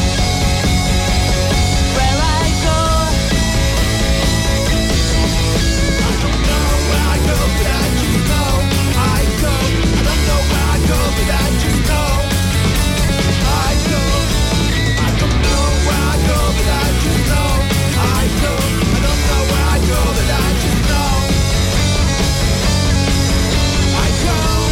Where I go. I don't know where I go, but I just know I go. I don't know where I go, but I just know I go. I don't know where I go, but I just know I go. I don't know where I go, but I just know I go.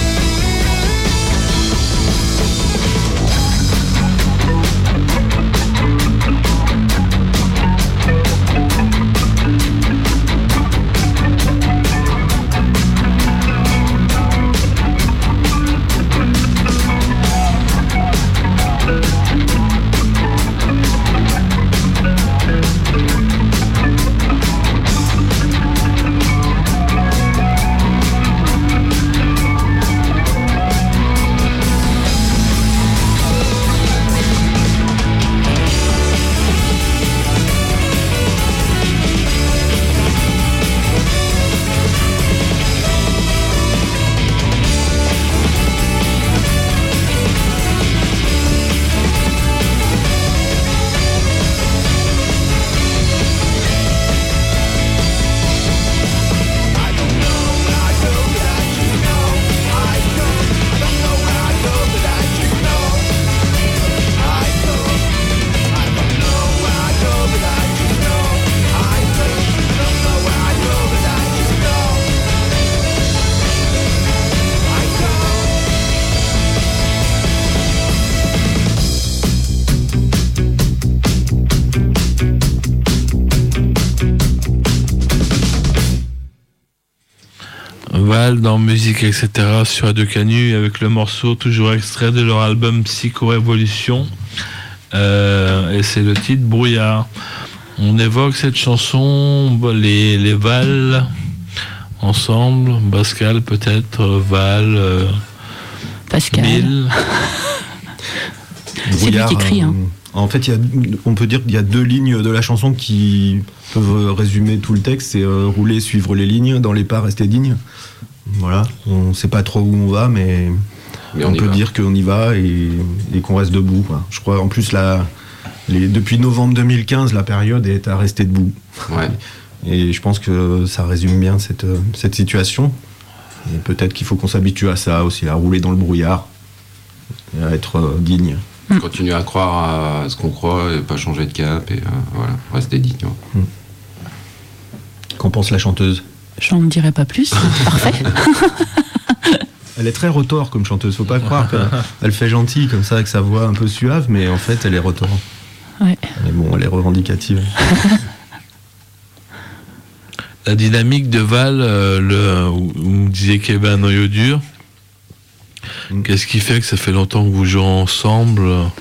Val dans musique, et cetera sur Radio Canu avec le morceau toujours extrait de leur album Psycho-Révolution. Euh, et c'est le titre Brouillard. On évoque cette chanson, les, les Val ensemble, Pascal peut-être, Val, euh, Pascal. Bill. C'est lui qui écrit. Hein. Euh, en fait, il y a, on peut dire qu'il y a deux lignes de la chanson qui peuvent résumer tout le texte. C'est euh, rouler, suivre les lignes, dans les pas, rester digne. Voilà, on ne sait pas trop où on va, mais, mais on, on peut va. dire qu'on y va et, et qu'on reste debout. Quoi. Je crois, en plus, la, les, depuis novembre deux mille quinze, la période est à rester debout. Ouais. Et je pense que ça résume bien cette, cette situation. Et peut-être qu'il faut qu'on s'habitue à ça aussi, à rouler dans le brouillard, et à être euh, digne. Mmh. Continuer à croire à ce qu'on croit et pas changer de cap et euh, voilà, rester digne. Mmh. Qu'en pense la chanteuse ? J'en dirai pas plus, parfait. Elle est très rotor comme chanteuse, faut pas croire qu'elle fait gentille comme ça avec sa voix un peu suave, mais en fait elle est rotor. Ouais. Mais bon, elle est revendicative. La dynamique de Val, euh, le, vous me disiez qu'il y avait un noyau dur. Mm. Qu'est-ce qui fait que ça fait longtemps que vous jouez ensemble,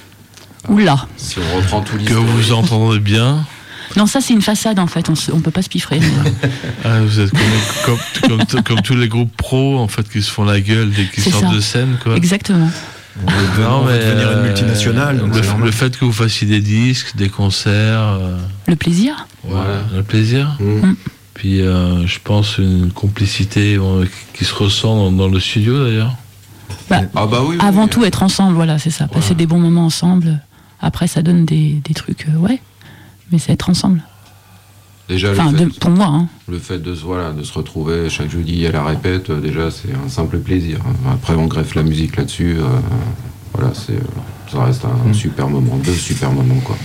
Oula. Si on reprend tout que l'historique. vous entendez bien? Non, ça c'est une façade en fait, on, se, on peut pas se piffrer. mais- Ah, vous êtes comme, comme, comme, comme tous les groupes pros en fait qui se font la gueule dès qu'ils C'est sortent ça. de scène, quoi. Exactement. On veut devenir, on veut devenir une euh, multinationale. Donc le, c'est normal. le fait que vous fassiez des disques, des concerts, euh, Le plaisir. voilà, le plaisir. Mmh. Puis euh, je pense une complicité euh, qui se ressent dans, dans le studio d'ailleurs. Bah, Ah bah oui. oui, avant oui. tout, être ensemble, voilà, c'est ça. Passer Voilà. des bons moments ensemble. Après, ça donne des, des trucs, euh, ouais. Mais c'est être ensemble. Déjà, Enfin, le, fait, de- pour moi, hein. le fait de, se- voilà, de se retrouver chaque jeudi à la répète, euh, déjà, c'est un simple plaisir. Après, on greffe la musique là-dessus. euh, voilà, c'est, euh, ça reste un Mm. super moment, deux super moments, quoi.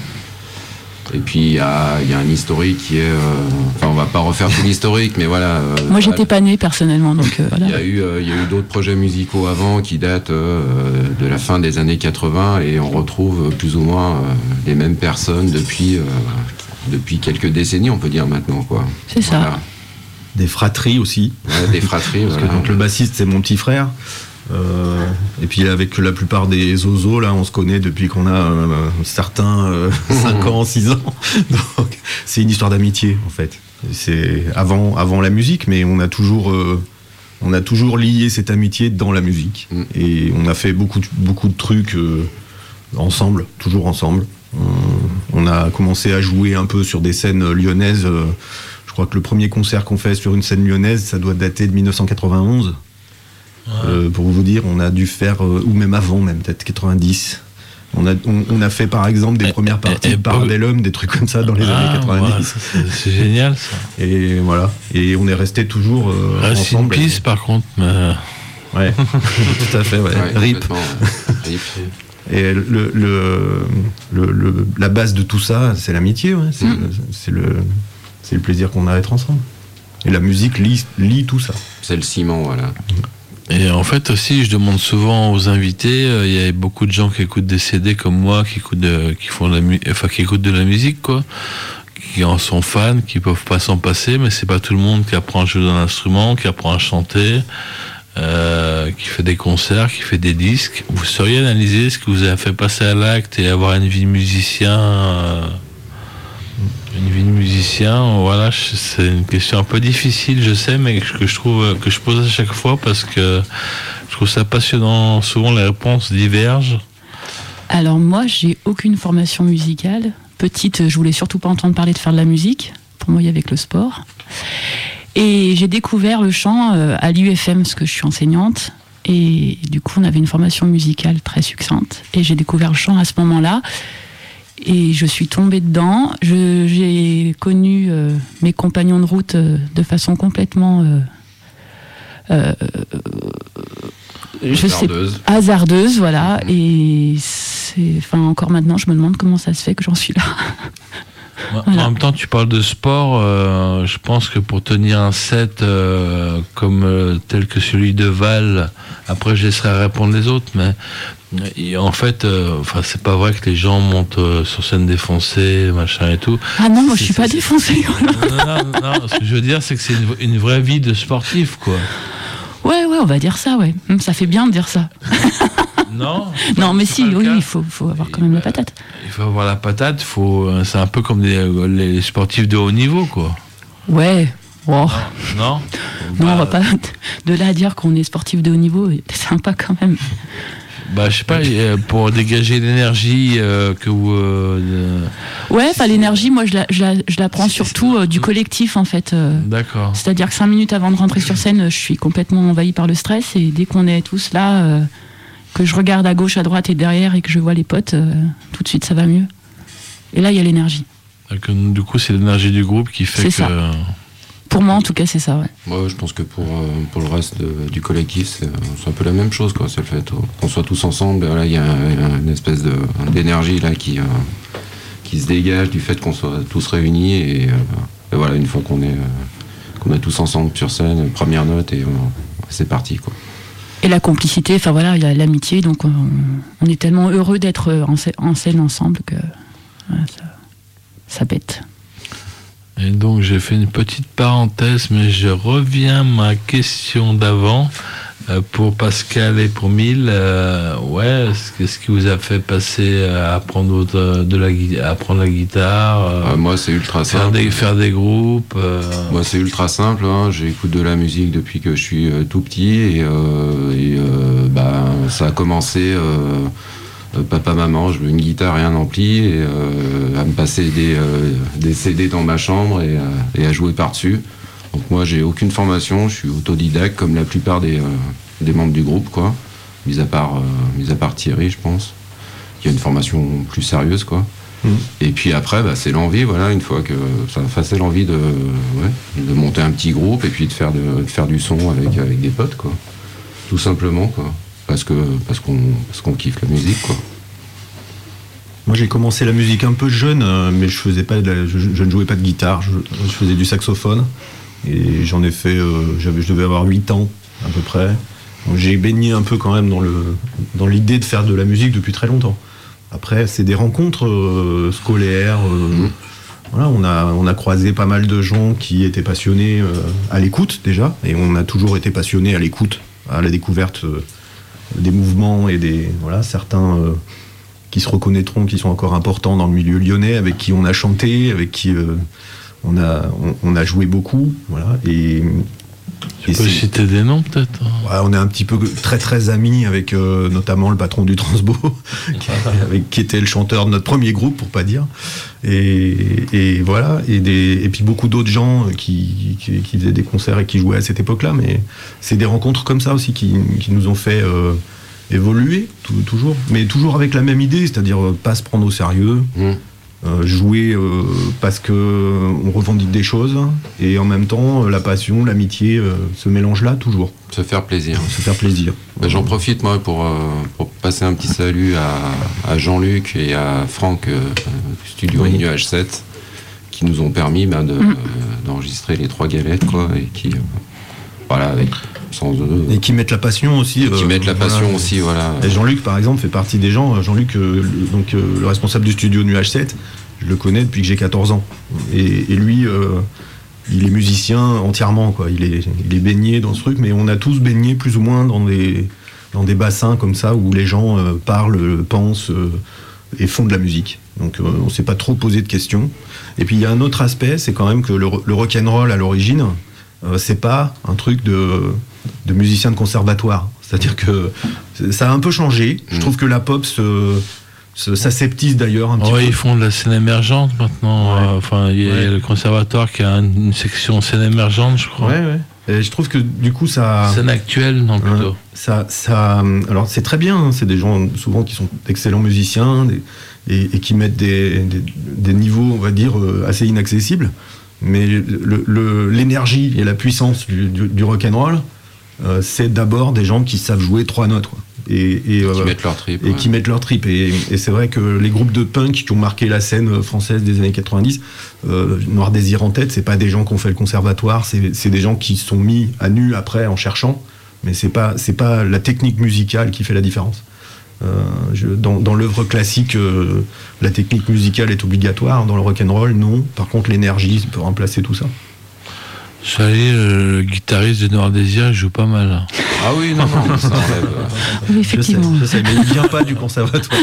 Et puis, il y a, il y a un historique qui est... euh, Enfin, on va pas refaire tout l'historique, mais voilà. euh, Moi, ça- j'étais pas née personnellement, donc euh, voilà. Il y a eu, euh, il y a eu d'autres projets musicaux avant qui datent euh, de la fin des années quatre-vingts et on retrouve euh, plus ou moins euh, les mêmes personnes depuis, euh, depuis quelques décennies, on peut dire maintenant, quoi. C'est ça. Voilà. Des fratries aussi. Ouais, des fratries, Parce que voilà. donc le bassiste c'est mon petit frère. Euh, et puis avec la plupart des zozos là on se connaît depuis qu'on a euh, certains euh, cinq ans, six ans. Donc c'est une histoire d'amitié en fait. C'est avant, avant la musique, mais on a toujours euh, on a toujours lié cette amitié dans la musique. Mm. Et on a fait beaucoup de, beaucoup de trucs euh, ensemble, toujours ensemble. On, on a commencé à jouer un peu sur des scènes lyonnaises. euh, je crois que le premier concert qu'on fait sur une scène lyonnaise, ça doit dater de dix-neuf cent quatre-vingt-onze. Euh, pour vous dire, on a dû faire, euh, ou même avant, même peut-être quatre-vingt-dix. On a, on, on a fait par exemple des Et- premières parties et- de et- Parabellum, des trucs comme ça dans les Ah, années quatre-vingt-dix. ouais, c'est- c'est génial ça. Et voilà. Et on est resté toujours euh, Reste une ensemble. piste par contre, mais Ouais, tout à fait, ouais. Ouais, R I P. complètement, ouais. R I P. Et le, le, le, le- la base de tout ça, c'est l'amitié, ouais. c'est, Mm. c'est, le, c'est le plaisir qu'on a à être ensemble. Et la musique lie, lie tout ça. C'est le ciment, voilà. Et en fait aussi, je demande souvent aux invités, euh, il y a beaucoup de gens qui écoutent des C D comme moi, qui écoutent de, qui font de la, mu- enfin, qui écoutent de la musique, quoi, qui en sont fans, qui peuvent pas s'en passer, mais c'est pas tout le monde qui apprend à jouer d'un instrument, qui apprend à chanter, euh, qui fait des concerts, qui fait des disques. Vous sauriez analyser ce que vous avez fait passer à l'acte et avoir une vie de musicien, euh, une vie de musicien, voilà, je- c'est une question un peu difficile, je sais, mais que je trouve que je pose à chaque fois parce que je trouve ça passionnant. Souvent, les réponses divergent. Alors moi, j'ai aucune formation musicale. Petite, je voulais surtout pas entendre parler de faire de la musique. Pour moi, il y avait que le sport. Et j'ai découvert le chant euh, à l'U F M parce que je suis enseignante. Et du coup, on avait une formation musicale très succincte. Et j'ai découvert le chant à ce moment-là. Et je suis tombée dedans. Je- j'ai connu euh, mes compagnons de route euh, de façon complètement... euh, euh, je sais Hasardeuse. hasardeuse, voilà. Et c'est, enfin, encore maintenant, je me demande comment ça se fait que j'en suis là. Voilà. En même temps, tu parles de sport. euh, je pense que pour tenir un set euh, comme euh, tel que celui de Val, après je laisserai répondre les autres, mais et en fait, euh, enfin, c'est pas vrai que les gens montent euh, sur scène défoncés, machin et tout. Ah non, moi je C'est- suis pas c'est- défoncée. voilà. Non, non, non, ce que je veux dire, c'est que c'est une, une vraie vie de sportif, quoi. Ouais, ouais, on va dire ça, ouais. Hum, Ça fait bien de dire ça. Non. Non, mais c'est si, pas le oui, cas. il faut, faut avoir quand même la patate. Il faut avoir la patate. Faut, euh, c'est un peu comme des, les sportifs de haut niveau, quoi. Ouais. Oh. Non. Non, on va Bah, pas de là à dire qu'on est sportif de haut niveau. C'est sympa quand même. Bah, je sais pas. euh, Pour dégager l'énergie euh, que vous. euh, Ouais, enfin l'énergie, moi je la, je la, je la prends C'est- surtout euh, du collectif en fait. euh. de- D'accord. C'est-à-dire que cinq minutes avant de rentrer sur scène, je suis complètement envahie par le stress et dès qu'on est tous là, euh, que je regarde à gauche, à droite et derrière et que je vois les potes, euh, tout de suite ça va mieux. Et là, il y a l'énergie. Donc, du coup, c'est l'énergie du groupe qui fait C'est que. ça. Pour moi, en tout cas, c'est ça, ouais. Moi, je pense que pour, euh, pour le reste de- du collectif, c'est, c'est un peu la même chose, quoi. C'est le fait euh, qu'on soit tous ensemble. Voilà, il y a un- une espèce de, d'énergie là qui, euh, qui se dégage du fait qu'on soit tous réunis. Et, euh, et voilà, une fois qu'on est, euh, qu'on est tous ensemble sur scène, première note et euh, c'est parti, quoi. et la complicité, enfin voilà, il y a l'amitié, donc on, on est tellement heureux d'être en, scè- en scène ensemble que voilà, ça, ça bête. Et donc j'ai fait une petite parenthèse, mais je reviens à ma question d'avant. Euh, pour Pascal et pour Mille, euh, ouais, qu'est-ce qui vous a fait passer à apprendre de, de la, gui- à apprendre la guitare, euh, Ah, moi, c'est ultra faire, simple. des, faire des groupes euh, Moi, c'est ultra simple. Hein. J'écoute de la musique depuis que je suis euh, tout petit et, euh, et euh, bah, ça a commencé. Euh, euh, papa, maman, je veux une guitare et un ampli et euh, à me passer des, euh, des C D dans ma chambre et, euh, et à jouer par-dessus. Donc moi, j'ai aucune formation. Je suis autodidacte comme la plupart des, euh, des membres du groupe, quoi. Mis à part, euh, mis à part Thierry, je pense. Il y a une formation plus sérieuse, quoi. Mmh. Et puis après, bah, c'est l'envie, voilà, une fois que ça enfin, c'est l'envie de, ouais, de monter un petit groupe et puis de faire, de, de faire du son avec, avec des potes, quoi. Tout simplement, quoi. Parce que parce qu'on parce qu'on kiffe la musique, quoi. Moi, j'ai commencé la musique un peu jeune, euh, mais je faisais pas, de la- je, je ne jouais pas de guitare. Je, je faisais du saxophone et j'en ai fait. Euh, j'avais, je devais avoir huit ans à peu près. Donc, j'ai baigné un peu quand même dans le dans l'idée de faire de la musique depuis très longtemps. Après, c'est des rencontres euh, scolaires. Euh, Mmh. Voilà, on a on a croisé pas mal de gens qui étaient passionnés euh, à l'écoute déjà, et on a toujours été passionnés à l'écoute, à la découverte euh, des mouvements et des voilà certains. Euh, qui se reconnaîtront, qui sont encore importants dans le milieu lyonnais, avec qui on a chanté, avec qui euh, on, a, on, on a joué beaucoup. Voilà, et, Tu et peux c'est- citer des noms peut-être hein. ouais, on est un petit peu très très amis avec euh, notamment le patron du Transbo, qui, avec, qui était le chanteur de notre premier groupe, pour pas dire. Et, et voilà, et, des, et puis beaucoup d'autres gens qui, qui, qui faisaient des concerts et qui jouaient à cette époque-là. Mais c'est des rencontres comme ça aussi qui, qui nous ont fait euh, évoluer, tout- toujours. Mais toujours avec la même idée, c'est-à-dire euh, pas se prendre au sérieux. Mmh. Euh, jouer euh, parce que euh, on revendique des choses et en même temps euh, la passion, l'amitié euh, se mélangent là toujours, Se faire plaisir. se faire plaisir. Bah, j'en profite, moi, pour, euh, pour passer un petit salut à, à Jean-Luc et à Franck, euh, du studio Oui. Nuage sept, qui nous ont permis bah, de, Mm. euh, d'enregistrer les trois galettes, quoi, et qui, euh, voilà, avec, sans eux, Et qui mettent la passion aussi. qui euh, mettent la voilà. passion aussi, voilà. Et Jean-Luc par exemple fait partie des gens. Jean-Luc, euh, le- donc euh, le responsable du studio Nuage sept, je le connais depuis que j'ai quatorze ans. Et, et lui, euh, il est musicien entièrement, quoi. Il est, il est baigné dans ce truc, mais on a tous baigné plus ou moins dans des, dans des bassins comme ça où les gens euh, parlent, pensent euh, et font de la musique. Donc euh, on s'est pas trop posé de questions. Et puis il y a un autre aspect, c'est quand même que le, le rock'n'roll à l'origine, euh, c'est pas un truc de, de musicien de conservatoire. C'est-à-dire que ça a un peu changé. Je Mmh. trouve que la pop se, se- s'aseptise d'ailleurs un petit Ouais, peu. ils font de la scène émergente maintenant. Ouais. euh, Enfin, il y a Ouais. le conservatoire qui a une, une section scène émergente, je crois. Ouais, ouais. Et je trouve que du coup ça. Scène actuelle, non plutôt. Ouais, ça, ça, alors c'est très bien, hein, c'est des gens souvent qui sont d'excellents musiciens des- et, et qui mettent des, des, des niveaux, on va dire, euh, assez inaccessibles. Mais le- le- l'énergie et la puissance du, du, du rock'n'roll, euh, c'est d'abord des gens qui savent jouer trois notes, quoi. Et, et, Qui euh, mettent leur trip. et ouais. qui mettent leur trip. Et, et c'est vrai que les groupes de punk qui ont marqué la scène française des années quatre-vingt-dix, euh, Noir Désir en tête, c'est pas des gens qui ont fait le conservatoire, c'est, c'est des gens qui se sont mis à nu après en cherchant, mais c'est pas, c'est pas la technique musicale qui fait la différence. Euh, je- dans, dans l'œuvre classique, euh, la technique musicale est obligatoire. Dans le rock'n'roll, non. Par contre, l'énergie peut remplacer tout ça. Charlie, le, le guitariste de Noir Désir, il joue pas mal. hein. Ah oui, non, non, ça enlève. euh, Oui, Je sais, effectivement. je sais, mais il vient pas du conservatoire.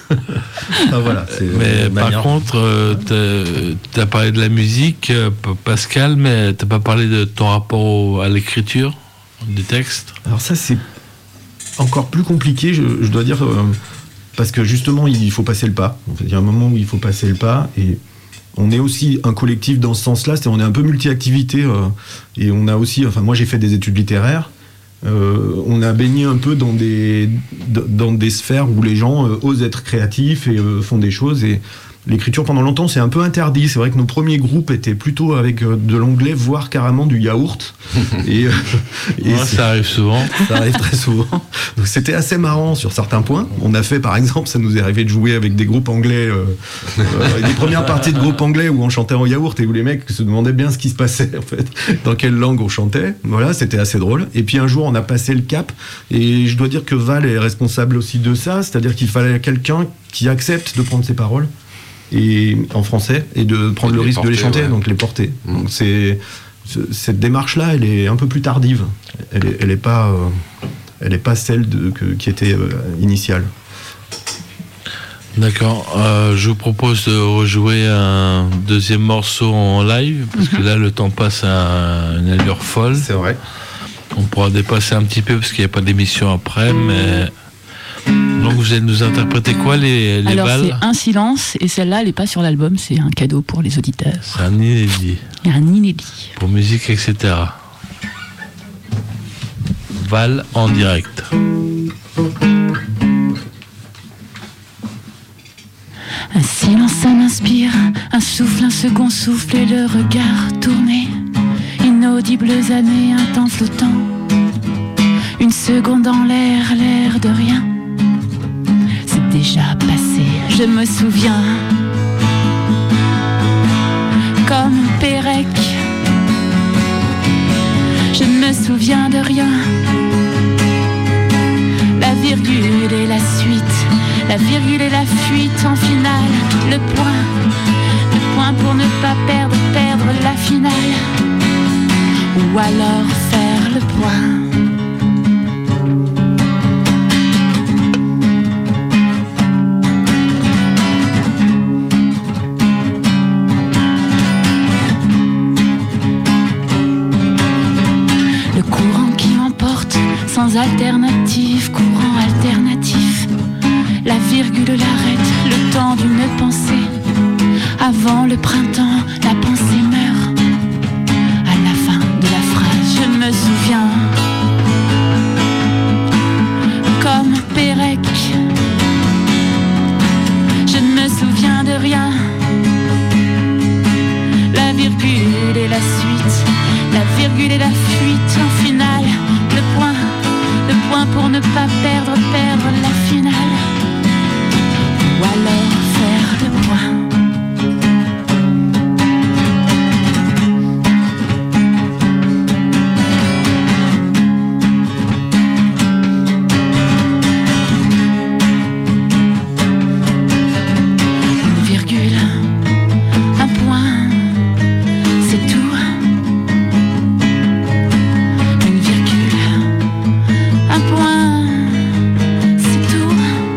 Ah, voilà, c'est Mais une par manière. contre, euh, t'as- t'as parlé de la musique, euh, P- Pascal, mais t'as pas parlé de ton rapport au- à l'écriture des textes. Alors ça, c'est encore plus compliqué, je, je dois dire, euh, parce que justement, il faut passer le pas. En fait, il y a un moment où il faut passer le pas, et on est aussi un collectif dans ce sens-là, c'est on est un peu multi-activité, euh, et on a aussi, enfin moi j'ai fait des études littéraires, euh, on a baigné un peu dans des, dans des sphères où les gens euh, osent être créatifs et euh, font des choses, et l'écriture pendant longtemps c'est un peu interdit. C'est vrai que nos premiers groupes étaient plutôt avec euh, de l'anglais, voire carrément du yaourt. et, euh, et Ouais, ça arrive souvent. Ça arrive très souvent. Donc c'était assez marrant sur certains points. On a fait, par exemple, ça nous est arrivé de jouer avec des groupes anglais, euh, euh, des premières parties de groupes anglais où on chantait en yaourt et où les mecs se demandaient bien ce qui se passait, en fait, dans quelle langue on chantait. Voilà, c'était assez drôle. Et puis un jour, on a passé le cap et je dois dire que Val est responsable aussi de ça, c'est-à-dire qu'il fallait quelqu'un qui accepte de prendre ses paroles et en français et de prendre Et le de les risque de les porter, chanter, ouais. donc les porter. Mmh. Donc c'est cette démarche-là, elle est un peu plus tardive. Elle est, elle est pas, euh, elle est pas celle de, que, qui était euh, initiale. D'accord. Euh, je vous propose de rejouer un deuxième morceau en live, parce que là, le temps passe à une allure folle. C'est vrai. On pourra dépasser un petit peu, parce qu'il n'y a pas d'émission après, mais... Donc, vous allez nous interpréter quoi, les, les Alors balles? c'est un silence, et celle-là, elle n'est pas sur l'album, c'est un cadeau pour les auditeurs. C'est un inédit. Il y a un inédit. Pour musique, et cetera. Val en direct. Un silence, ça m'inspire, un souffle, un second souffle et le regard tourné. Inaudibles années, un temps flottant. Une seconde en l'air, l'air de rien. C'est déjà passé, je me souviens. Comme Pérec, je ne me souviens de rien. La virgule et la suite, la virgule et la fuite en finale. Le point, le point pour ne pas perdre, perdre la finale. Ou alors faire le point. Le courant qui m'emporte, sans alternative, courant alternatif. La virgule l'arrête, le temps d'une pensée. Avant le printemps, la pensée meurt. À la fin de la phrase, je me souviens. Comme Pérec, je ne me souviens de rien. La virgule et la suite, la virgule et la fuite en finale. Le point, le point pour ne pas perdre, perdre la finale. Ou alors faire le point. Une virgule, un point, c'est tout. Une virgule, un point, c'est tout.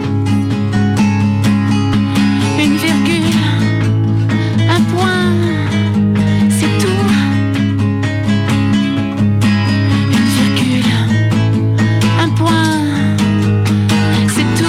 Une virgule, un point, c'est tout. Une virgule, un point, c'est tout.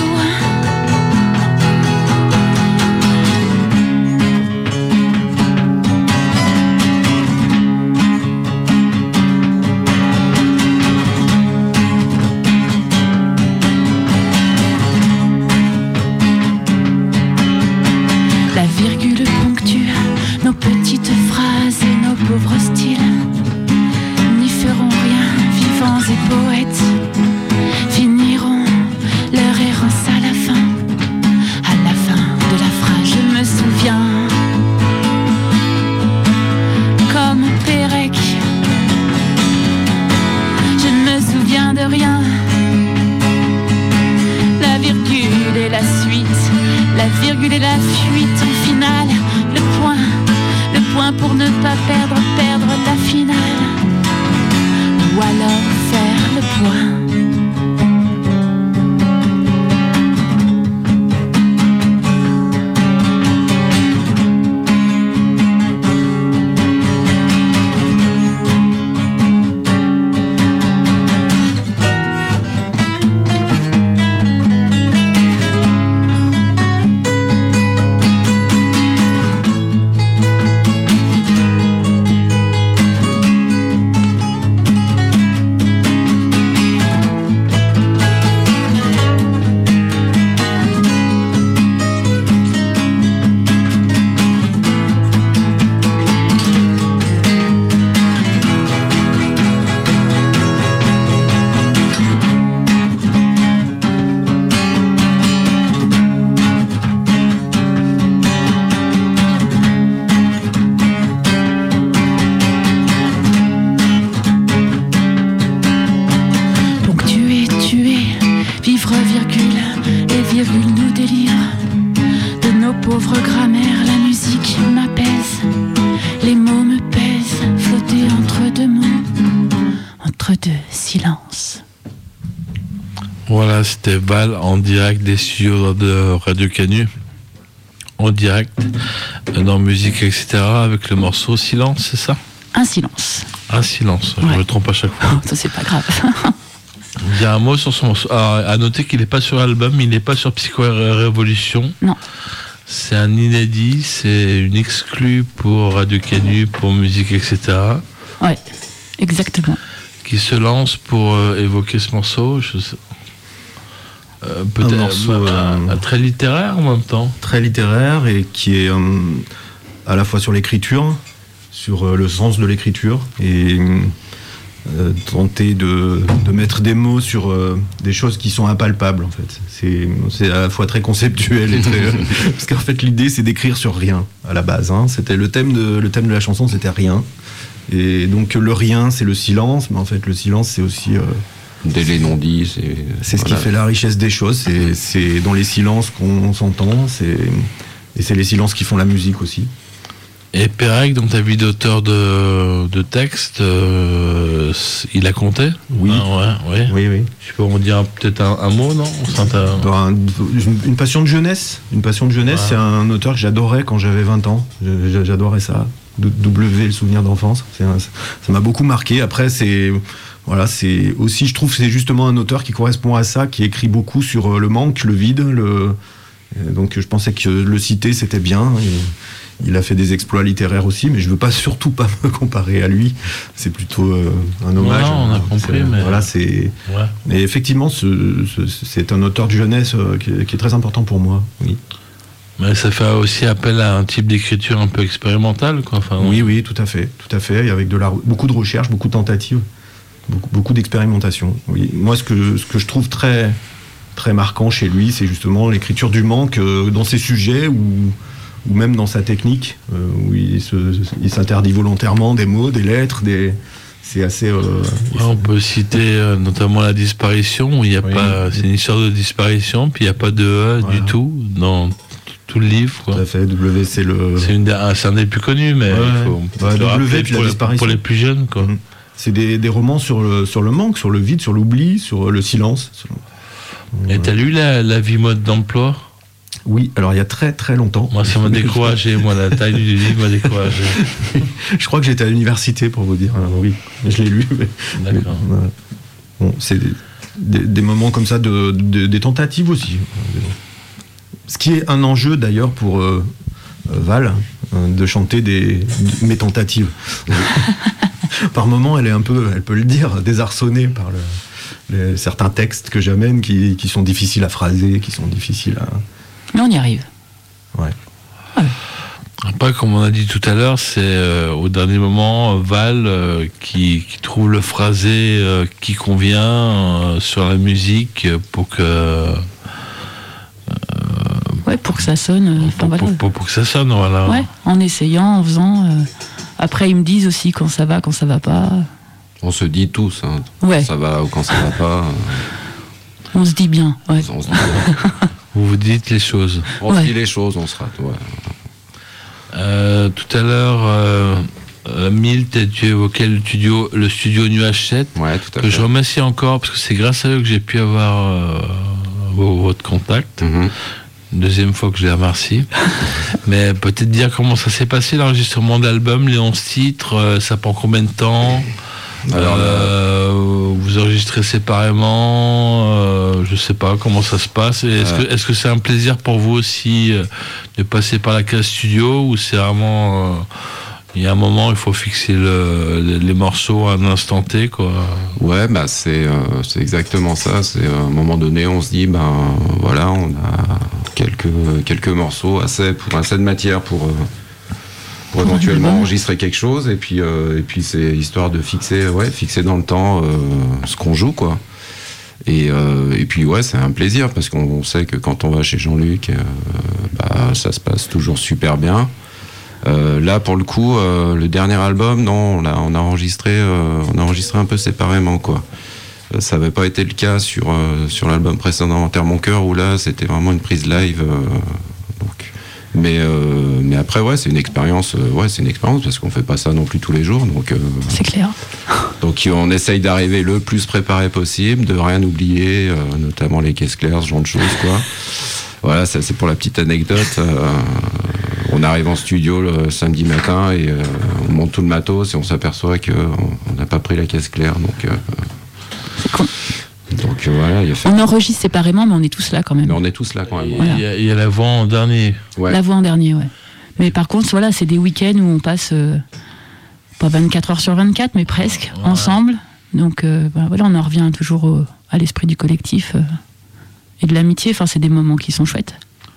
La virgule ponctue nos petites phrases et nos pauvres styles. N'y feront rien, vivants et poètes. Finiront leur errance à la fin. À la fin de la phrase, je me souviens. Comme Pérec, je ne me souviens de rien. La virgule et la suite, la virgule et la fuite en finale. Le point, le point pour ne pas perdre, perdre la finale. Ou alors faire le point. Voilà, c'était Val en direct des studios de Radio Canu. En direct, dans musique, et cetera. Avec le morceau Silence, c'est ça? Un silence. Un silence, je Ouais. me trompe à chaque fois. Ça, c'est pas grave. Il y a un mot sur son morceau. Ah, à noter qu'il n'est pas sur l'album, il n'est pas sur Psycho Révolution. Non. C'est un inédit, c'est une exclue pour Radio Canu, pour musique, et cetera. Ouais, exactement. Qui se lance pour euh, évoquer ce morceau. Je sais. Euh, peut-être Un morceau, euh, euh, un- très littéraire en même temps. Très littéraire et qui est euh, à la fois sur l'écriture, sur euh, le sens de l'écriture et euh, tenter de, de mettre des mots sur euh, des choses qui sont impalpables en fait. C'est, c'est à la fois très conceptuel et très... parce qu'en fait l'idée c'est d'écrire sur rien à la base. Hein. C'était le thème de, le thème de la chanson, c'était rien. Et donc le rien c'est le silence, mais en fait le silence c'est aussi... Euh, Dès les non-dits, c'est. c'est ce voilà. qui fait la richesse des choses, c'est, c'est dans les silences qu'on s'entend, c'est, et c'est les silences qui font la musique aussi. Et Pérec, dans ta vie d'auteur de, de texte, euh, il a compté? Oui. Ah, ouais, ouais. Oui, oui. Tu peux en dire peut-être un, un mot, non? Enfin, t'as- Un- une, une passion de jeunesse. Une passion de jeunesse, Ouais. c'est un auteur que j'adorais quand j'avais vingt ans. Je- J'adorais ça. D- W, le souvenir d'enfance. C'est un- ça m'a beaucoup marqué. Après, c'est. Voilà, c'est aussi, je trouve, que c'est justement un auteur qui correspond à ça, qui écrit beaucoup sur euh, le manque, le vide. Le... euh, Donc, je pensais que le citer, c'était bien. Et il a fait des exploits littéraires aussi, mais je veux pas surtout pas me comparer à lui. C'est plutôt euh, un hommage. Non, on a compris, C'est- mais- Voilà, c'est. Ouais. Mais effectivement, ce- ce- c'est un auteur de jeunesse euh, qui, est, qui est très important pour moi. Oui, Mais ça fait aussi appel à un type d'écriture un peu expérimentale, quoi. Enfin, oui, oui, tout à fait, tout à fait. Et avec de la, beaucoup de recherche, beaucoup de tentatives, beaucoup, beaucoup d'expérimentation. Oui, moi, ce que ce que je trouve très très marquant chez lui, c'est justement l'écriture du manque euh, dans ses sujets ou ou même dans sa technique, euh, où il, se, il s'interdit volontairement des mots, des lettres, des. C'est assez. euh, Ouais, on peut citer euh, notamment la disparition, où il y a Oui. pas, c'est une histoire de disparition, puis il n'y a pas de E Voilà. du tout dans t- tout le livre, Tout quoi. à fait. W, c'est le. C'est, une, des- ah, c'est un des plus connus, mais Ouais, il faut, ouais. faut le W, rappeler puis la pour, les, disparition. pour les plus jeunes, quoi. Mhm. C'est des, des romans sur le, sur le manque, sur le vide, sur l'oubli, sur le silence. Sur- Et t'as lu la, la vie mode d'emploi? Oui, alors il y a très très longtemps. Moi, ça m'a découragé. Moi, la taille du livre m'a découragé. Je crois que j'étais à l'université pour vous dire. Alors, oui, je l'ai lu. Mais, D'accord. mais, voilà. Bon, c'est des, des- des moments comme ça, de, de- des tentatives aussi. Ce qui est un enjeu d'ailleurs pour euh, Val, euh, de chanter des, mes tentatives. Par moments, elle est un peu, elle peut le dire, désarçonnée par le, les- certains textes que j'amène qui, qui sont difficiles à phraser, qui sont difficiles à. Mais on y arrive. Ouais. Après, comme on a dit tout à l'heure, c'est euh, au dernier moment Val euh, qui, qui trouve le phrasé euh, qui convient euh, sur la musique pour que Ouais, pour que ça sonne. euh, enfin, pour, voilà. pour- pour- pour que ça sonne, voilà. Ouais, en essayant, en faisant. euh, Après, ils me disent aussi quand ça va, quand ça va pas. On se dit tous, hein, Ouais, ça va ou quand ça va pas. euh, on se dit bien. Ouais. on se dit, Vous vous dites les choses. on se Ouais. dit les choses, on se rate. Ouais. Euh, tout à l'heure, euh, euh, Milt, tu évoquais le studio, le studio Nuage sept, Ouais, tout à que fait. je remercie encore parce que c'est grâce à eux que j'ai pu avoir euh, vos- votre contact. Mhm. Deuxième fois que je les remercie. Mais peut-être dire comment ça s'est passé l'enregistrement d'album, les onze titres, euh, ça prend combien de temps? Alors, Euh, vous enregistrez séparément, euh, je sais pas comment ça se passe. Et Est-ce Ouais. que est-ce que c'est un plaisir pour vous aussi euh, de passer par la case studio ou c'est vraiment euh, il y a un moment il faut fixer le, les, les morceaux à un instant T, quoi. Ouais, bah c'est euh, c'est exactement ça. C'est euh, à un moment donné, on se dit ben voilà, on a quelques quelques morceaux assez pour assez de matière pour euh, pour Pour un éventuellement album. enregistrer quelque chose et puis euh, et puis c'est histoire de fixer ouais fixer dans le temps euh, ce qu'on joue quoi. Et euh, et puis ouais, c'est un plaisir parce qu'on sait que quand on va chez Jean-Luc, euh, bah ça se passe toujours super bien. Euh, là, pour le coup, euh, le dernier album, non, on a, on a enregistré, euh, on a enregistré un peu séparément, quoi. Euh, ça n'avait pas été le cas sur euh, sur l'album précédent, Enterre mon cœur, où là, c'était vraiment une prise live. euh, donc, mais euh, mais après, ouais, c'est une expérience, euh, ouais, c'est une expérience parce qu'on fait pas ça non plus tous les jours, donc. Euh, C'est clair. Donc on essaye d'arriver le plus préparé possible, de rien oublier, euh, notamment les caisses claires, ce genre de choses, quoi. Voilà, ça c'est pour la petite anecdote. Euh, on arrive en studio le samedi matin et euh, on monte tout le matos et on s'aperçoit qu'on n'a pas pris la caisse claire. Donc, euh, donc euh, voilà, il a fait... On enregistre séparément, mais on est tous là quand même. Mais on est tous là quand même. Il Voilà. y a, il y a la voix en dernier. Ouais. La voix en dernier, ouais. Mais par contre, voilà, c'est des week-ends où on passe euh, pas vingt-quatre heures sur vingt-quatre, mais presque Ouais. ensemble. Donc euh, bah, voilà, on en revient toujours au- à l'esprit du collectif euh, et de l'amitié. Enfin, c'est des moments qui sont chouettes.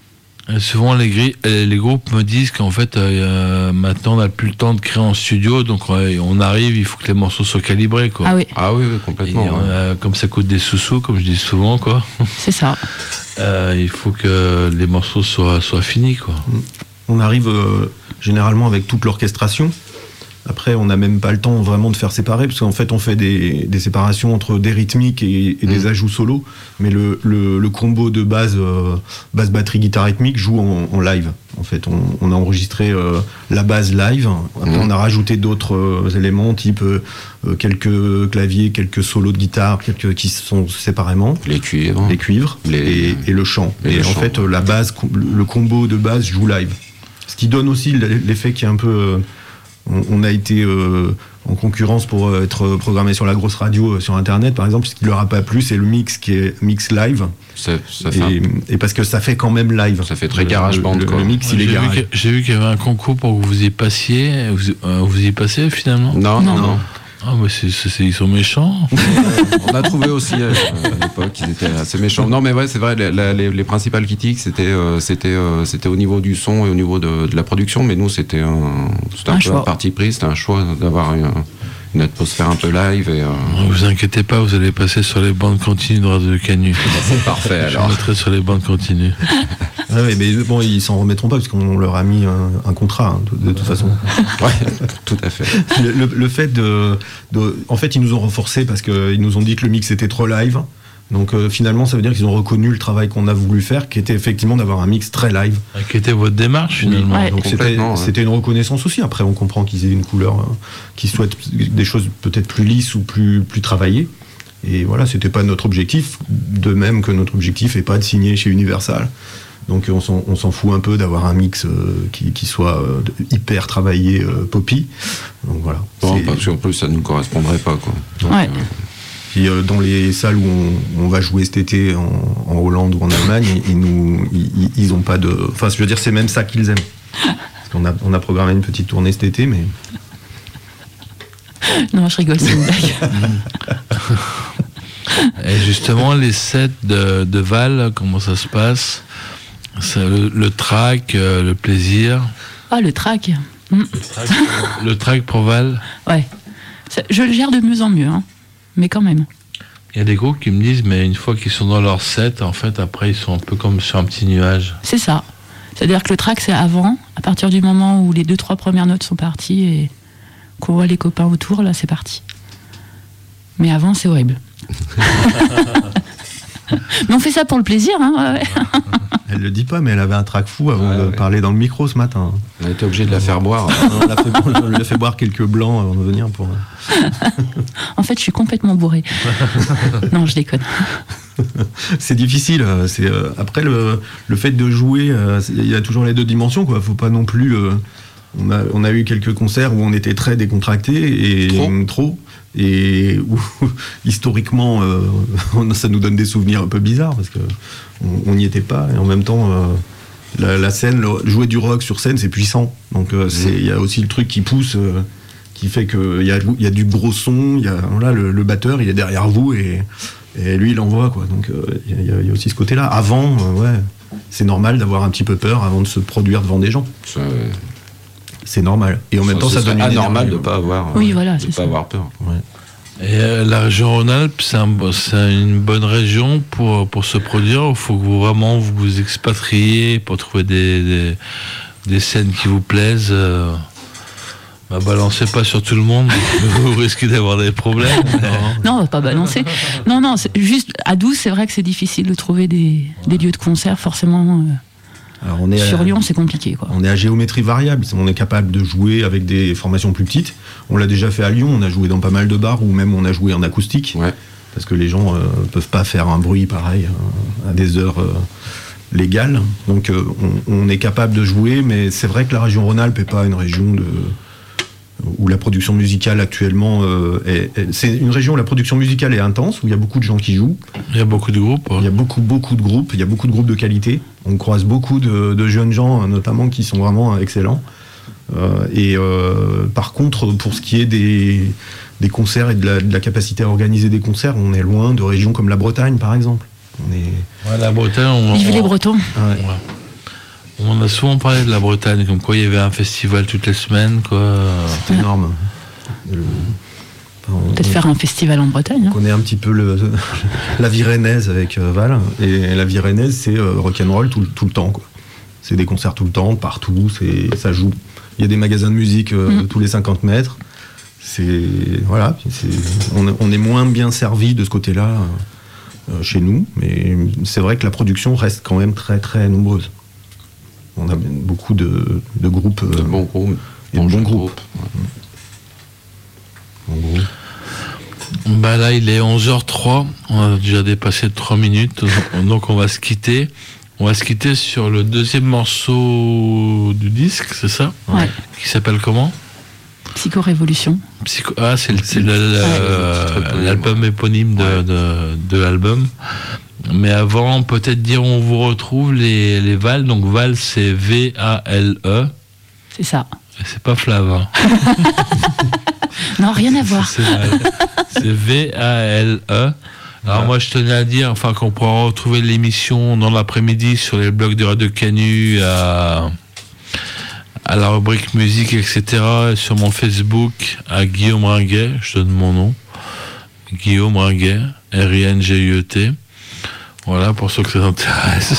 Et souvent, les, gris- euh, les groupes me disent qu'en fait, euh, maintenant, on n'a plus le temps de créer en studio, donc ouais, on arrive, il faut que les morceaux soient calibrés, quoi. Ah oui, Ah oui, oui, Et, complètement. ouais. euh, comme ça coûte des sous-sous, comme je dis souvent, quoi. c'est ça. Euh, il faut que les morceaux soient, soient finis, quoi. On arrive euh, généralement avec toute l'orchestration. Après, on n'a même pas le temps vraiment de faire séparer, parce qu'en fait, on fait des, des séparations entre des rythmiques et, et des Mm. ajouts solos. Mais le, le, le combo de base, euh, basse, batterie, guitare rythmique joue en, en live. En fait, on, on a enregistré euh, la base live. Après, Mm. on a rajouté d'autres euh, éléments, type euh, euh, quelques claviers, quelques solos de guitare, quelques qui sont séparément. Les cuivres. Les cuivres Les- et, et le chant. et Et, le en chant, fait, ouais. euh, la base, le combo de base joue live. Ce qui donne aussi l'effet qui est un peu. euh, on, on a été euh, en concurrence pour euh, être programmé sur la grosse radio euh, sur Internet, par exemple, ce qui leur a pas plu, c'est le mix qui est mix live. Ça, ça fait un- Et, et parce que ça fait quand même live. Ça fait très Le- garage le- band, le, quoi. le mix, il J'ai est vu garage. que- j'ai vu qu'il y avait un concours pour que vous y passiez. Vous, euh, vous y passez, finalement? Non, non, Non. non. Ah, mais c'est, c'est- c'est- ils sont méchants. On a trouvé aussi euh, à l'époque, ils étaient assez méchants. Non, mais ouais, c'est vrai, la- la- les, les principales critiques, c'était euh, c'était euh, c'était au niveau du son et au niveau de, de la production, mais nous, c'était un, c'était un, Un peu choix. un parti pris, c'était un choix d'avoir une, une atmosphère un peu live et euh, Ne vous inquiétez pas, vous allez passer sur les bandes continues de Radio Canu. c'est parfait Je alors. mettrai sur les bandes continues. Ah ouais, mais bon, ils s'en remettront pas parce qu'on leur a mis un, un contrat hein, de, de toute façon. Ouais, tout à fait. le, le- le fait de, de- en fait, ils nous ont renforcé parce qu'ils nous ont dit que le mix était trop live. Donc euh, finalement, ça veut dire qu'ils ont reconnu le travail qu'on a voulu faire, qui était effectivement d'avoir un mix très live. Quelle était votre démarche, finalement? Ouais. Donc c'était Complètement, ouais. c'était une reconnaissance aussi. Après, on comprend qu'ils aient une couleur, euh, qu'ils souhaitent des choses peut-être plus lisses ou plus plus travaillées. Et voilà, c'était pas notre objectif. De même que notre objectif est pas de signer chez Universal. Donc on s'en, on s'en fout un peu d'avoir un mix euh, qui, qui soit euh, hyper travaillé, euh, poppy. Donc voilà. Bon, C'est- parce qu'en plus, ça ne nous correspondrait pas, quoi. donc, Ouais. euh, puis euh, dans les salles où on, on va jouer cet été en, en Hollande ou en Allemagne, ils, ils nous, ils, ils ont pas de. Enfin, je veux dire, c'est même ça qu'ils aiment. Parce qu'on a, on a programmé une petite tournée cet été, mais Non, je rigole, c'est une blague. Et justement, les sets de, de Val, comment ça se passe? C'est le, le track, euh, le plaisir. Ah, le track. Le track, le track pour Val. Ouais. Ça- je le gère de mieux en mieux, hein. Mais quand même. Il y a des groupes qui me disent, mais une fois qu'ils sont dans leur set, en fait, après, ils sont un peu comme sur un petit nuage. C'est ça. C'est-à-dire que le track, c'est avant, à partir du moment où les deux, trois premières notes sont parties et qu'on voit les copains autour, là, c'est parti. Mais avant, c'est horrible. Mais on fait ça pour le plaisir, hein. Ouais, ouais. elle le dit pas, mais elle avait un trac fou avant Ouais, de ouais. parler dans le micro ce matin. On a été obligé de la faire boire. On l'a fait, on l'a fait boire quelques blancs avant de venir pour. En fait, je suis complètement bourrée. Non, je déconne. C'est difficile. euh, C'est euh, après le, le fait de jouer, euh, c'est- il y a toujours les deux dimensions, quoi. Faut pas non plus. euh, on a, on a eu quelques concerts où on était très décontracté et Trop. trop, et où historiquement, euh, on- ça nous donne des souvenirs un peu bizarres parce que on n'y était pas et en même temps. euh, la, la scène, le- jouer du rock sur scène, c'est puissant. Donc euh, c'est- il y a aussi le truc qui pousse, euh, qui fait qu'il y a, il y a du gros son. Il y a, voilà, le, le batteur, il est derrière vous et, et lui, il envoie, quoi. Donc euh, il y, a- il y a aussi ce côté-là. Avant, euh, ouais, c'est normal d'avoir un petit peu peur avant de se produire devant des gens. Ça, C'est normal. Et en même temps, ça serait donne une anormal de énergie. pas avoir. Oui, euh, voilà, de c'est pas ça. avoir peur. quoi. Et euh, la région Rhône-Alpes, c'est, un, c'est une bonne région pour, pour se produire. Il faut que vous, vraiment vous vous expatriez pour trouver des, des, des scènes qui vous plaisent. Euh, bah, balancez pas sur tout le monde, vous risquez d'avoir des problèmes. Non, on va pas balancer. Non, non, c'est juste à douze, c'est vrai que c'est difficile de trouver des, des lieux de concert forcément euh, Alors on est Sur à, Lyon, c'est compliqué, quoi. on est à géométrie variable. On est capable de jouer avec des formations plus petites. On l'a déjà fait à Lyon. On a joué dans pas mal de bars ou même on a joué en acoustique. Ouais. Parce que les gens euh, peuvent pas faire un bruit pareil euh, à des heures euh, légales. Donc euh, on, on est capable de jouer, mais c'est vrai que la région Rhône-Alpes n'est pas une région de, où la production musicale actuellement euh, est, est- c'est une région où la production musicale est intense, où il y a beaucoup de gens qui jouent. Il y a beaucoup de groupes. Il y a beaucoup, beaucoup de groupes, il y a beaucoup de groupes de qualité. On croise beaucoup de, de jeunes gens, notamment, qui sont vraiment excellents. Euh, et euh, par contre, pour ce qui est des, des concerts et de la, de la capacité à organiser des concerts, on est loin de régions comme la Bretagne, par exemple. On est... Ouais, la Bretagne, on, Vive les on- Bretons. Ouais. Ouais. On a souvent parlé de la Bretagne, comme quoi il y avait un festival toutes les semaines, quoi. C'est énorme. Le- enfin, on- Peut-être faire un festival en Bretagne. On hein. connaît un petit peu le, la vie rennaise avec euh, Val. Et la vie rennaise, c'est euh, rock'n'roll tout, tout le temps, quoi. C'est des concerts tout le temps, partout, c'est, ça joue. Il y a des magasins de musique euh, Mm. tous les cinquante mètres. C'est, voilà, c'est, on, est- on est moins bien servi de ce côté-là euh, chez nous, mais c'est vrai que la production reste quand même très très nombreuse. On a beaucoup de, de groupes. euh, De bons groupes. et de bons jeunes groupes. ouais. en gros. Bah là, il est onze heures trois. On a déjà dépassé de trois minutes. Donc, on va se quitter. On va se quitter sur le deuxième morceau du disque, c'est ça? Ouais. Qui s'appelle comment? Psycho-révolution. Psycho... Ah, c'est, le- c'est le- le- Ouais. euh, l'album éponyme de, Ouais. de, de l'album. Mais avant, peut-être dire où on vous retrouve, les, les Val. Donc, Val, c'est V A L E. C'est ça. Et c'est pas Flav. Hein. Non, rien à voir. C'est, Val. C'est V A L E. Alors moi je tenais à dire enfin qu'on pourra retrouver l'émission dans l'après-midi sur les blogs de Radio Canu à, à la rubrique musique, et cetera. Et sur mon Facebook à Guillaume Ringuet, je donne mon nom, Guillaume Ringuet, R I N G U E T. Voilà, pour ceux que ça intéresse.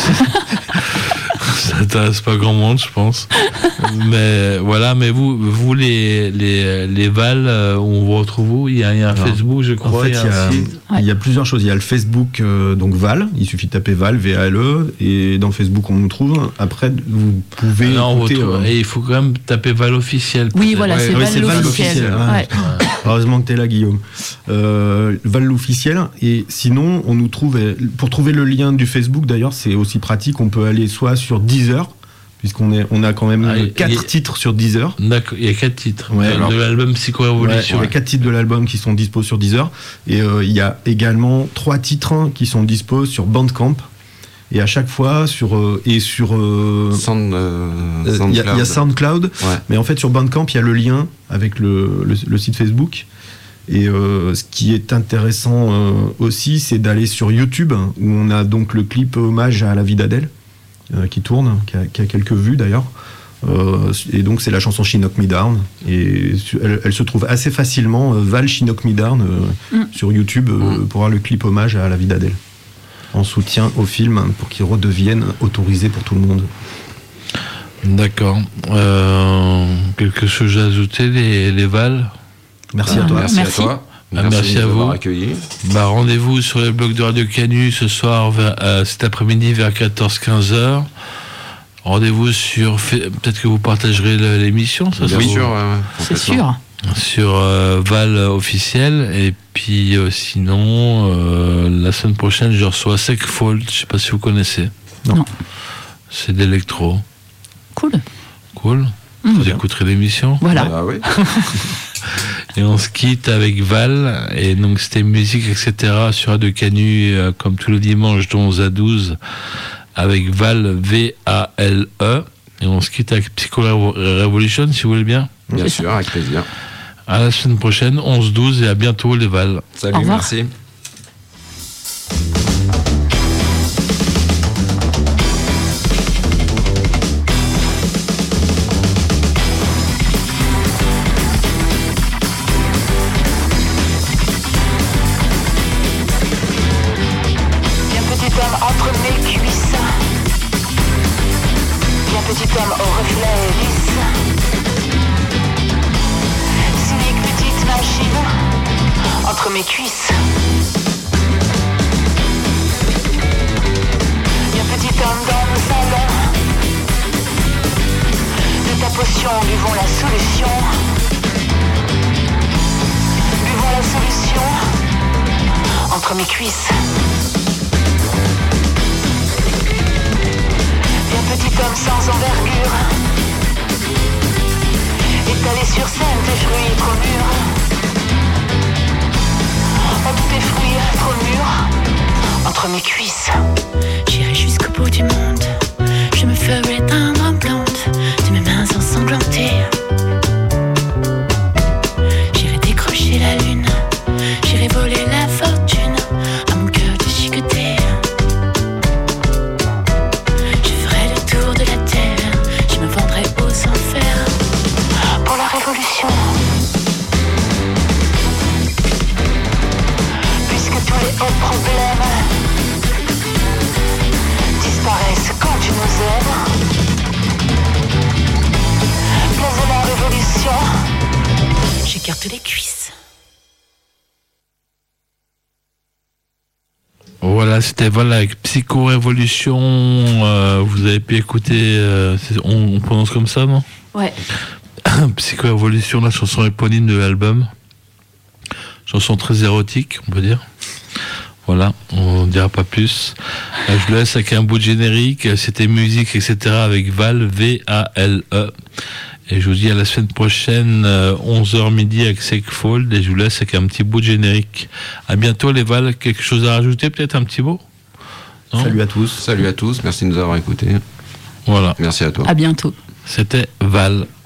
Ça intéresse pas grand monde, je pense. Mais voilà, mais vous, vous les, les, les Val, euh, on vous retrouve où? Il y a, il y a un Alors, Facebook, je En crois. fait, il y a il y, a, un site. Ouais. il y a plusieurs choses. Il y a le Facebook, euh, donc Val. Il suffit de taper Val, V A L E, et dans Facebook, on nous trouve. Après, vous pouvez Non, on écouter. retrouve- euh, Et il faut quand même taper Val officiel. Oui, peut-être. voilà, Ouais, c'est oui, Val c'est Val l'officiel. l'officiel, hein. Ouais. Heureusement que t'es là, Guillaume. Euh, Val l'officiel. Et sinon, on nous trouve. Pour trouver le lien du Facebook, d'ailleurs, c'est aussi pratique. On peut aller soit sur Deezer, puisqu'on est, on a quand même Ah, il- quatre il- titres sur Deezer. D'accord, il y a quatre titres Ouais, de, alors- de l'album Ouais, Psycho-Révolution. il y a quatre titres de l'album qui sont dispo sur Deezer. Et euh, il y a également trois titres qui sont dispo sur Bandcamp. Et à chaque fois, sur. euh, et sur. euh, Sound, euh, euh, Il y, a- il y a SoundCloud, Ouais. mais en fait sur Bandcamp, il y a le lien avec le, le- le site Facebook. Et euh, ce qui est intéressant euh, aussi, c'est d'aller sur YouTube, où on a donc le clip hommage à la vie d'Adèle, euh, qui tourne, qui a, qui a quelques vues d'ailleurs. Euh, et donc c'est la chanson She Knocked Me Down. Et su- elle, elle se trouve assez facilement, euh, Val She Knocked Me Down, euh, Mm. sur YouTube, euh, pour voir le clip hommage à la vie d'Adèle. En soutien au film, pour qu'il redevienne autorisé pour tout le monde. D'accord. Euh, quelque chose à ajouter, les, les Val? Merci Ah, à toi. Merci, Merci. à toi. Ah, merci de à nous avoir vous. accueillis. Bah, rendez-vous sur les blogs de Radio Canu ce soir, vers- euh, cet après-midi vers quatorze quinze heures. Rendez-vous sur. Fa- Peut-être que vous partagerez le- l'émission, ça Bien se sûr, trouve, ouais, ouais, C'est complètement. sûr. sur euh, Val officiel. Et puis euh, sinon, euh, la semaine prochaine, je reçois Sec Fault. Je sais pas si vous connaissez. Non. Non. C'est d'électro. Cool. Cool. Mmh. Vous écouterez l'émission. Voilà. Ah oui. Et on se quitte avec Val. Et donc, c'était musique, et cetera sur Radio Canu, euh, comme tous les dimanches, de onze à douze, avec Val, V A L E. Et on se quitte avec Psycho Revolution, si vous voulez bien. Bien C'est sûr, avec plaisir. À la semaine prochaine, onze douze, et à bientôt, les Val. Salut, Au revoir. merci. Bien petit homme entre mes cuisses, bien petit homme au reflet lisse, cynique petite machine entre mes cuisses. Bien petit homme dans le salon, gratter les cuisses. Voilà, c'était voilà avec Psycho Révolution. Euh, vous avez pu écouter. Euh, c'est- on, on prononce comme ça, non? Ouais. Psycho Révolution, la chanson éponyme de l'album. Chanson très érotique, on peut dire. Voilà, on ne dira pas plus. Euh, je le laisse avec un bout de générique. C'était musique, et cetera avec Val, V A L E. Et je vous dis à la semaine prochaine, euh, onze heures midi avec Segfold. Et je vous laisse avec un petit bout de générique. À bientôt, les Val. Quelque chose à rajouter, peut-être un petit mot? Non? Salut à tous. Salut à tous, merci de nous avoir écoutés. Voilà, Merci à toi. À bientôt. c'était Val.